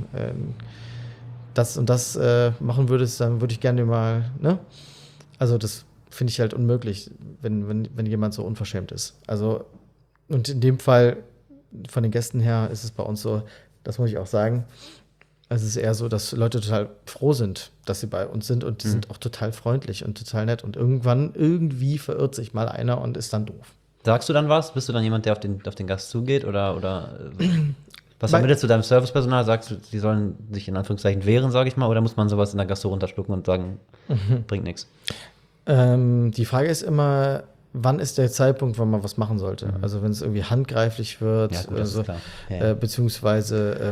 das und das machen würdest, dann würde ich gerne mal, ne? Also das finde ich halt unmöglich, wenn jemand so unverschämt ist. Also und in dem Fall, von den Gästen her, ist es bei uns so, das muss ich auch sagen, es ist eher so, dass Leute total froh sind, dass sie bei uns sind und die sind auch total freundlich und total nett und irgendwie verirrt sich mal einer und ist dann doof. Sagst du dann was? Bist du dann jemand, der auf den Gast zugeht oder was vermittelst du deinem Servicepersonal? Sagst du, die sollen sich in Anführungszeichen wehren, sage ich mal, oder muss man sowas in der Gastro runterschlucken und sagen, bringt nichts? Die Frage ist immer, wann ist der Zeitpunkt, wann man was machen sollte? Also wenn es irgendwie handgreiflich wird, Ja, gut, das ist klar. beziehungsweise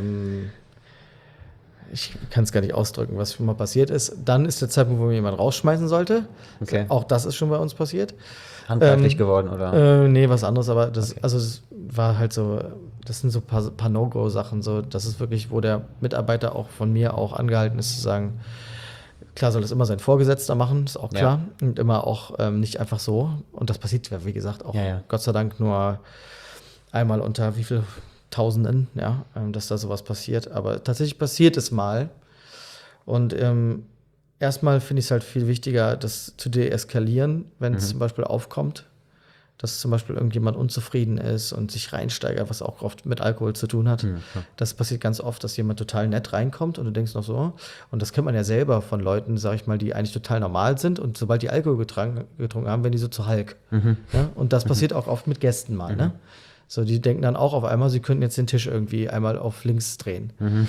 ich kann es gar nicht ausdrücken, was schon mal passiert ist, dann ist der Zeitpunkt, wo man jemanden rausschmeißen sollte. Okay. Auch das ist schon bei uns passiert. Handgreiflich geworden, oder? Nee, was anderes, aber das, Okay. also es war halt so, das sind so paar No-Go-Sachen, so, das ist wirklich, wo der Mitarbeiter auch von mir auch angehalten ist zu sagen, klar soll das immer sein Vorgesetzter machen, ist auch klar, und immer auch nicht einfach so, und das passiert ja, wie gesagt, auch Ja. Gott sei Dank nur einmal unter wie viel Tausenden, ja, dass da sowas passiert, aber tatsächlich passiert es mal, und erstmal finde ich es halt viel wichtiger, das zu deeskalieren, wenn es zum Beispiel aufkommt, dass zum Beispiel irgendjemand unzufrieden ist und sich reinsteigert, was auch oft mit Alkohol zu tun hat. Das passiert ganz oft, dass jemand total nett reinkommt und du denkst noch so, und das kennt man ja selber von Leuten, sag ich mal, die eigentlich total normal sind und sobald die Alkohol getrunken haben, werden die so zu Hulk. Ja? Und das passiert auch oft mit Gästen mal, ne? So, die denken dann auch auf einmal, sie könnten jetzt den Tisch irgendwie einmal auf links drehen.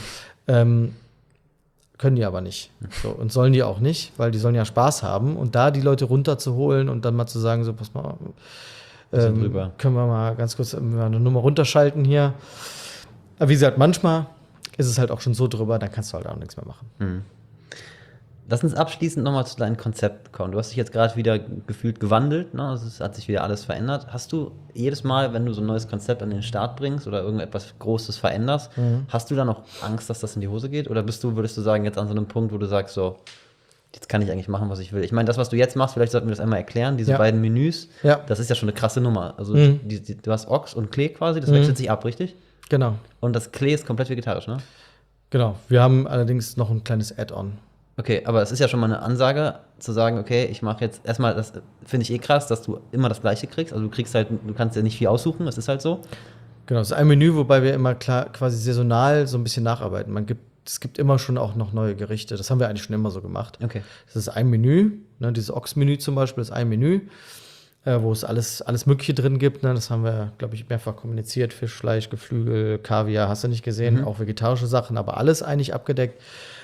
Können die aber nicht. So, und sollen die auch nicht, weil die sollen ja Spaß haben. Und da die Leute runterzuholen und dann mal zu sagen, so, pass mal, drüber. können wir mal ganz kurz eine Nummer runterschalten hier. Aber wie gesagt, manchmal ist es halt auch schon so drüber, dann kannst du halt auch nichts mehr machen. Lass uns abschließend nochmal zu deinem Konzept kommen. Du hast dich jetzt gerade wieder gefühlt gewandelt, ne? Also es hat sich wieder alles verändert. Hast du jedes Mal, wenn du so ein neues Konzept an den Start bringst oder irgendetwas Großes veränderst, hast du da noch Angst, dass das in die Hose geht? Oder würdest du sagen, jetzt an so einem Punkt, wo du sagst, so, jetzt kann ich eigentlich machen, was ich will? Ich meine, das, was du jetzt machst, vielleicht sollten wir das einmal erklären, diese beiden Menüs, das ist ja schon eine krasse Nummer. Also du hast Ochs und Klee quasi, das wechselt sich ab, richtig? Genau. Und das Klee ist komplett vegetarisch, ne? Genau. Wir haben allerdings noch ein kleines Add-on. Okay, aber es ist ja schon mal eine Ansage, zu sagen, okay, ich mache jetzt erstmal, das finde ich krass, dass du immer das Gleiche kriegst. Also du kannst ja nicht viel aussuchen, das ist halt so. Genau, es ist ein Menü, wobei wir immer quasi saisonal so ein bisschen nacharbeiten. Es gibt immer schon auch noch neue Gerichte. Das haben wir eigentlich schon immer so gemacht. Okay. Das ist ein Menü, ne, dieses Ochs-Menü zum Beispiel ist ein Menü, wo es alles Mögliche drin gibt. Ne? Das haben wir, glaube ich, mehrfach kommuniziert. Fisch, Fleisch, Geflügel, Kaviar, hast du nicht gesehen. Auch vegetarische Sachen, aber alles eigentlich abgedeckt.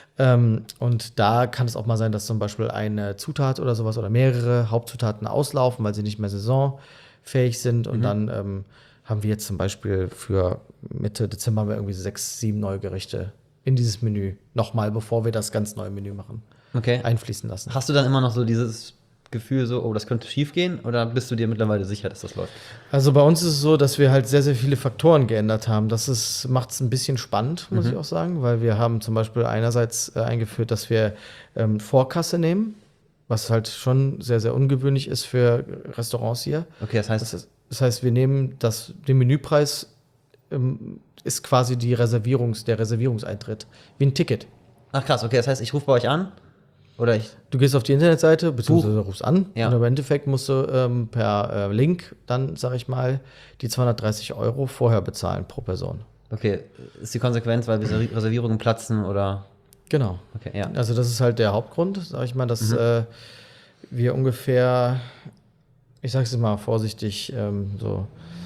Und da kann es auch mal sein, dass zum Beispiel eine Zutat oder sowas oder mehrere Hauptzutaten auslaufen, weil sie nicht mehr saisonfähig sind. Und dann haben wir jetzt zum Beispiel für Mitte Dezember haben wir irgendwie 6, 7 neue Gerichte in dieses Menü. Nochmal, bevor wir das ganz neue Menü machen. Okay. Einfließen lassen. Hast du dann immer noch so dieses Gefühl so, oh, das könnte schief gehen? Oder bist du dir mittlerweile sicher, dass das läuft? Also bei uns ist es so, dass wir halt sehr, sehr viele Faktoren geändert haben. Das macht es ein bisschen spannend, muss ich auch sagen, weil wir haben zum Beispiel einerseits eingeführt, dass wir Vorkasse nehmen, was halt schon sehr, sehr ungewöhnlich ist für Restaurants hier. Okay, das heißt, Das heißt, wir nehmen den Menüpreis ist quasi der Reservierungseintritt, wie ein Ticket. ach krass, okay, das heißt, ich rufe bei euch an oder Du gehst auf die Internetseite, beziehungsweise rufst an, Ja. und im Endeffekt musst du per Link dann, sag ich mal, die 230 € vorher bezahlen pro Person. okay, ist die Konsequenz, weil Reservierungen platzen oder, Genau. okay, ja. Also das ist halt der Hauptgrund, sag ich mal, dass wir ungefähr, ich sag's jetzt mal vorsichtig, so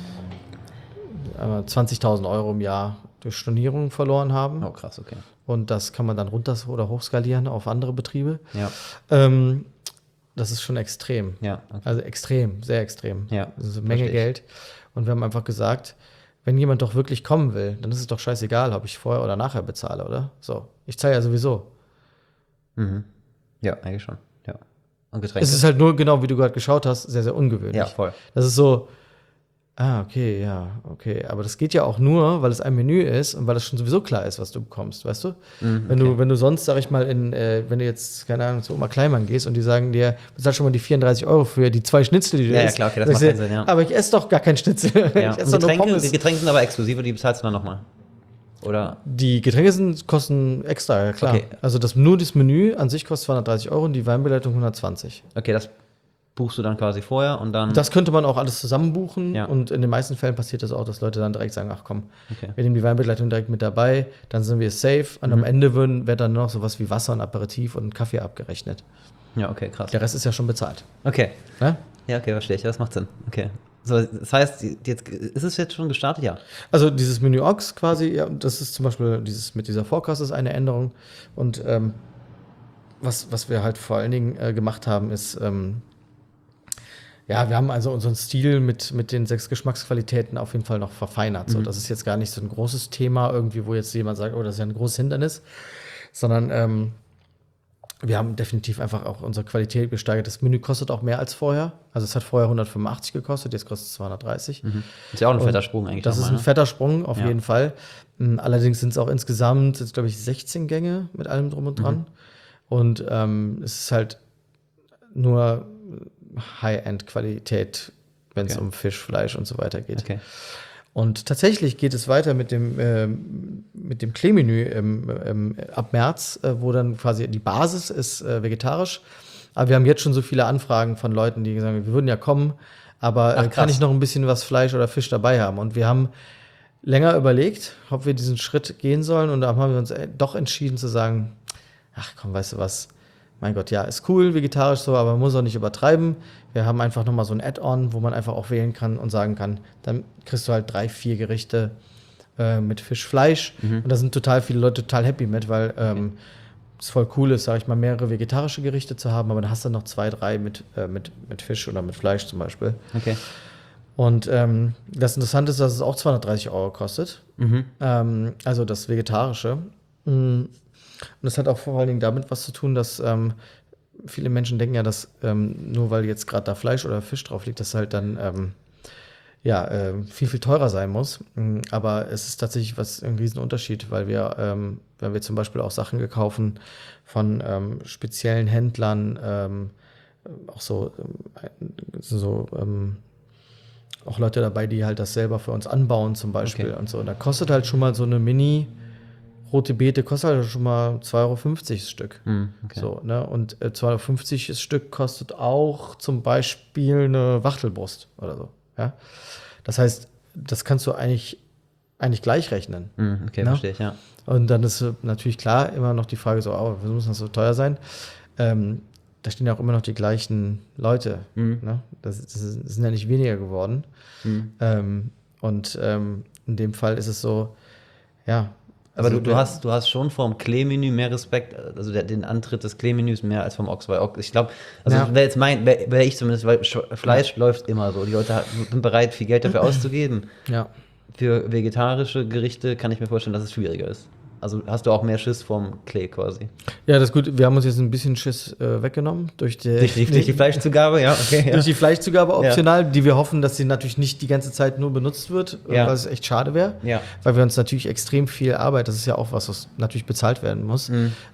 20.000 € im Jahr durch Stornierungen verloren haben. Oh krass, okay. Und das kann man dann runter- oder hochskalieren auf andere Betriebe. Ja, Das ist schon extrem. ja, okay. Also extrem, sehr extrem. Ja, Das ist eine Menge verstehe ich. Geld. Und wir haben einfach gesagt, wenn jemand doch wirklich kommen will, dann ist es doch scheißegal, ob ich vorher oder nachher bezahle, oder? So, ich zahle ja sowieso. Ja, eigentlich schon, ja. Und Getränke? Es ist halt nur, genau wie du gerade geschaut hast, sehr, sehr ungewöhnlich. Ja, voll. Das ist so, okay, ja, okay. Aber das geht ja auch nur, weil es ein Menü ist und weil es schon sowieso klar ist, was du bekommst, weißt du? Wenn du sonst, sag ich mal, wenn du jetzt, keine Ahnung, zu Oma Kleinmann gehst und die sagen dir, bezahl schon mal die 34 € für die 2 Schnitzel, die du Ja, ja, isst. klar, okay, das Sagst macht du, keinen Sinn, ja. Aber ich esse doch gar kein Schnitzel. Ja. Ich Und esse doch nur Getränke, Pommes. die Getränke sind aber exklusive, die bezahlst du dann nochmal. Oder? Die Getränke kosten extra, ja klar. Okay. Also nur das Menü an sich kostet 230 € und die Weinbegleitung 120. Okay, das buchst du dann quasi vorher und dann. Das könnte man auch alles zusammen buchen. Ja. Und in den meisten Fällen passiert das auch, dass Leute dann direkt sagen, ach komm, Okay. wir nehmen die Weinbegleitung direkt mit dabei, dann sind wir safe. Und am Ende wird dann noch sowas wie Wasser, ein Aperitif und ein Kaffee abgerechnet. Ja, okay, krass. Der Rest ist ja schon bezahlt. Okay. Ne? Ja, okay, verstehe ich. Das macht Sinn. Okay. So, das heißt, jetzt, ist es jetzt schon gestartet? Ja. Also dieses Menü Ochs quasi, ja, das ist zum Beispiel mit dieser Vorkasse ist eine Änderung. Und was wir halt vor allen Dingen gemacht haben, ist, Ja, wir haben also unseren Stil mit den 6 Geschmacksqualitäten auf jeden Fall noch verfeinert. So, das ist jetzt gar nicht so ein großes Thema irgendwie, wo jetzt jemand sagt, oh, das ist ja ein großes Hindernis, sondern wir haben definitiv einfach auch unsere Qualität gesteigert. Das Menü kostet auch mehr als vorher. Also es hat vorher 185 gekostet, jetzt kostet es 230. Ist ja auch ein fetter Sprung eigentlich. Das ist ein fetter Sprung, auf Ja. jeden Fall. Allerdings sind es auch insgesamt, jetzt glaube ich, 16 Gänge mit allem drum und dran. Und es ist halt nur High-End-Qualität, wenn es Okay. um Fisch, Fleisch und so weiter geht. Okay. Und tatsächlich geht es weiter mit dem Kleemenü ab März, wo dann quasi die Basis ist vegetarisch. Aber wir haben jetzt schon so viele Anfragen von Leuten, die sagen, wir würden ja kommen, aber Ach, krass. kann ich noch ein bisschen was Fleisch oder Fisch dabei haben? Und wir haben länger überlegt, ob wir diesen Schritt gehen sollen. Und da haben wir uns doch entschieden zu sagen, ach komm, weißt du was, mein Gott, ja, ist cool, vegetarisch so, aber man muss auch nicht übertreiben. Wir haben einfach nochmal so ein Add-on, wo man einfach auch wählen kann und sagen kann, dann kriegst du halt 3, 4 Gerichte mit Fisch, Fleisch. Und da sind total viele Leute total happy mit, weil es voll cool ist, sage ich mal, mehrere vegetarische Gerichte zu haben, aber dann hast du noch 2, 3 mit Fisch oder mit Fleisch zum Beispiel. Okay. Und das Interessante ist, dass es auch 230 € kostet. Also das Vegetarische. Und das hat auch vor allen Dingen damit was zu tun, dass viele Menschen denken ja, dass nur weil jetzt gerade da Fleisch oder Fisch drauf liegt, dass halt dann viel, viel teurer sein muss. Aber es ist tatsächlich ein Riesenunterschied, weil wenn wir zum Beispiel auch Sachen gekaufen von speziellen Händlern, auch auch Leute dabei, die halt das selber für uns anbauen zum Beispiel und so. Und da kostet halt schon mal so eine Mini-rote Beete, kostet halt schon mal 2,50 € das Stück. Okay. So, ne? Und 2,50 € das Stück kostet auch zum Beispiel eine Wachtelbrust oder so. Ja? Das heißt, das kannst du eigentlich gleich rechnen. Okay, Ne? verstehe ich, ja. Und dann ist natürlich klar immer noch die Frage so, wieso muss das so teuer sein? Da stehen ja auch immer noch die gleichen Leute. Ne? Das sind ja nicht weniger geworden. In dem Fall ist es so, ja. Aber also du hast schon vom Kleemenü mehr Respekt, also den Antritt des Kleemenüs mehr als vom Ochs, weil ich glaube, also Ja. wäre ich zumindest, weil Fleisch läuft immer so. Die Leute sind bereit, viel Geld dafür auszugeben. Ja. Für vegetarische Gerichte kann ich mir vorstellen, dass es schwieriger ist. Also hast du auch mehr Schiss vom Klee quasi. Ja, das ist gut. Wir haben uns jetzt ein bisschen Schiss weggenommen durch die Fleischzugabe, ja, okay. durch die Fleischzugabe optional, die wir hoffen, dass sie natürlich nicht die ganze Zeit nur benutzt wird, Ja. weil es echt schade wäre. Ja. Weil wir uns natürlich extrem viel Arbeit, das ist ja auch was natürlich bezahlt werden muss,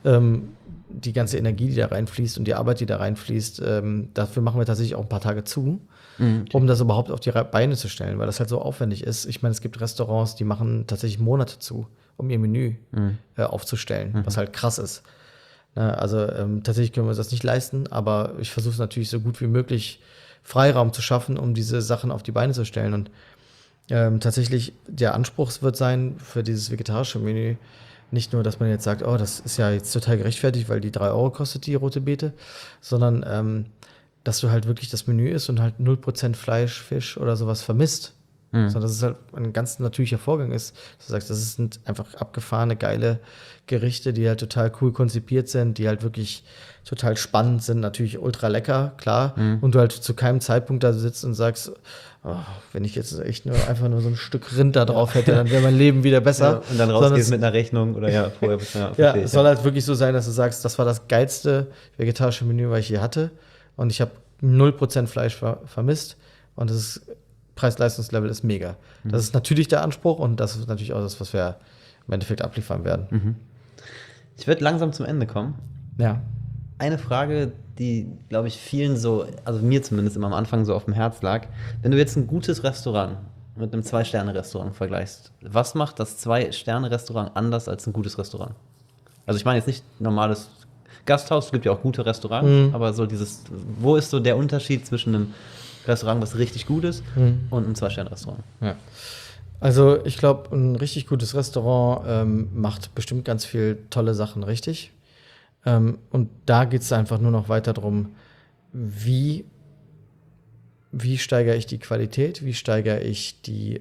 die ganze Energie, die da reinfließt und die Arbeit, die da reinfließt, dafür machen wir tatsächlich auch ein paar Tage zu, um das überhaupt auf die Beine zu stellen, weil das halt so aufwendig ist. Ich meine, es gibt Restaurants, die machen tatsächlich Monate zu, um ihr Menü aufzustellen, was halt krass ist. Also tatsächlich können wir uns das nicht leisten, aber ich versuche es natürlich so gut wie möglich Freiraum zu schaffen, um diese Sachen auf die Beine zu stellen. Und tatsächlich der Anspruch wird sein für dieses vegetarische Menü nicht nur, dass man jetzt sagt, oh, das ist ja jetzt total gerechtfertigt, weil die 3 € kostet, die rote Beete, sondern dass du halt wirklich das Menü isst und halt 0% Fleisch, Fisch oder sowas vermisst. Sondern dass es halt ein ganz natürlicher Vorgang ist. Du sagst, das sind einfach abgefahrene, geile Gerichte, die halt total cool konzipiert sind, die halt wirklich total spannend sind, natürlich ultra lecker, klar. Und du halt zu keinem Zeitpunkt da sitzt und sagst, oh, wenn ich jetzt echt einfach nur so ein Stück Rind da drauf hätte, dann wäre mein Leben wieder besser. Ja, und dann rausgehst mit einer Rechnung oder vorher. Ja, es soll halt wirklich so sein, dass du sagst, das war das geilste vegetarische Menü, was ich je hatte. Und ich habe 0% Fleisch vermisst. Und das Preis-Leistungs-Level ist mega. Das ist natürlich der Anspruch und das ist natürlich auch das, was wir im Endeffekt abliefern werden. Ich würde langsam zum Ende kommen. Ja. Eine Frage, die, glaube ich, vielen so, also mir zumindest immer am Anfang so auf dem Herz lag. Wenn du jetzt ein gutes Restaurant mit einem 2-Sterne-Restaurant vergleichst, was macht das 2-Sterne-Restaurant anders als ein gutes Restaurant? Also ich meine jetzt nicht normales Gasthaus, es gibt ja auch gute Restaurants, aber so wo ist so der Unterschied zwischen einem Restaurant, was richtig gut ist, und ein 2-Sterne-Restaurant? Ja. Also ich glaube, ein richtig gutes Restaurant macht bestimmt ganz viel tolle Sachen richtig. Und da geht es einfach nur noch weiter darum, wie steigere ich die Qualität, wie steigere ich die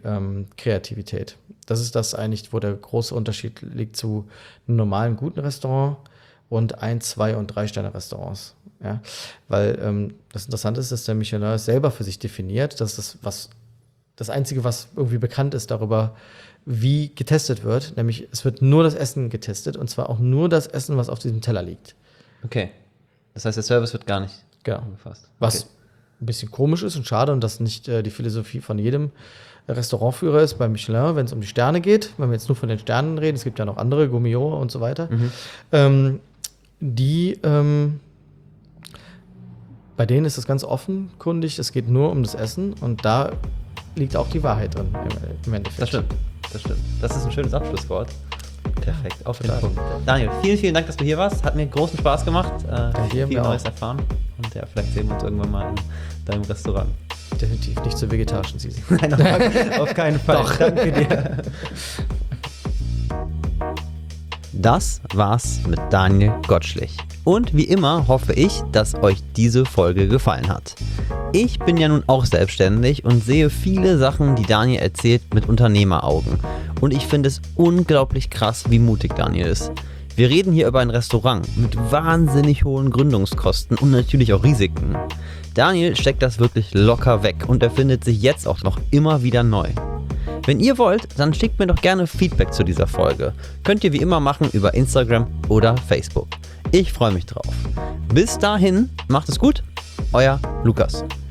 Kreativität. Das ist das eigentlich, wo der große Unterschied liegt zu einem normalen, guten Restaurant. und 1-, 2- und 3-Sterne-Restaurants. Ja? Weil das Interessante ist, dass der Michelin selber für sich definiert, dass das Einzige, was irgendwie bekannt ist darüber, wie getestet wird, nämlich es wird nur das Essen getestet und zwar auch nur das Essen, was auf diesem Teller liegt. Okay. Das heißt, der Service wird gar nicht angefasst. Was ein bisschen komisch ist und schade und das nicht die Philosophie von jedem Restaurantführer ist bei Michelin, wenn es um die Sterne geht, wenn wir jetzt nur von den Sternen reden, es gibt ja noch andere, Gourmillot und so weiter, bei denen ist es ganz offenkundig, es geht nur um das Essen und da liegt auch die Wahrheit drin im Endeffekt. Das stimmt. Das ist ein schönes Abschlusswort. Perfekt, auf den Total. Punkt. Daniel, vielen, vielen Dank, dass du hier warst. Hat mir großen Spaß gemacht. Viel Neues erfahren. Und ja, vielleicht sehen wir uns irgendwann mal in deinem Restaurant. Definitiv nicht zur vegetarischen Season. Nein, auf keinen Fall. Doch. Danke dir. Das war's mit Daniel Gottschlich. Und wie immer hoffe ich, dass euch diese Folge gefallen hat. Ich bin ja nun auch selbstständig und sehe viele Sachen, die Daniel erzählt, mit Unternehmeraugen. Und ich finde es unglaublich krass, wie mutig Daniel ist. Wir reden hier über ein Restaurant mit wahnsinnig hohen Gründungskosten und natürlich auch Risiken. Daniel steckt das wirklich locker weg und erfindet sich jetzt auch noch immer wieder neu. Wenn ihr wollt, dann schickt mir doch gerne Feedback zu dieser Folge. Könnt ihr wie immer machen über Instagram oder Facebook. Ich freue mich drauf. Bis dahin, macht es gut, euer Lukas.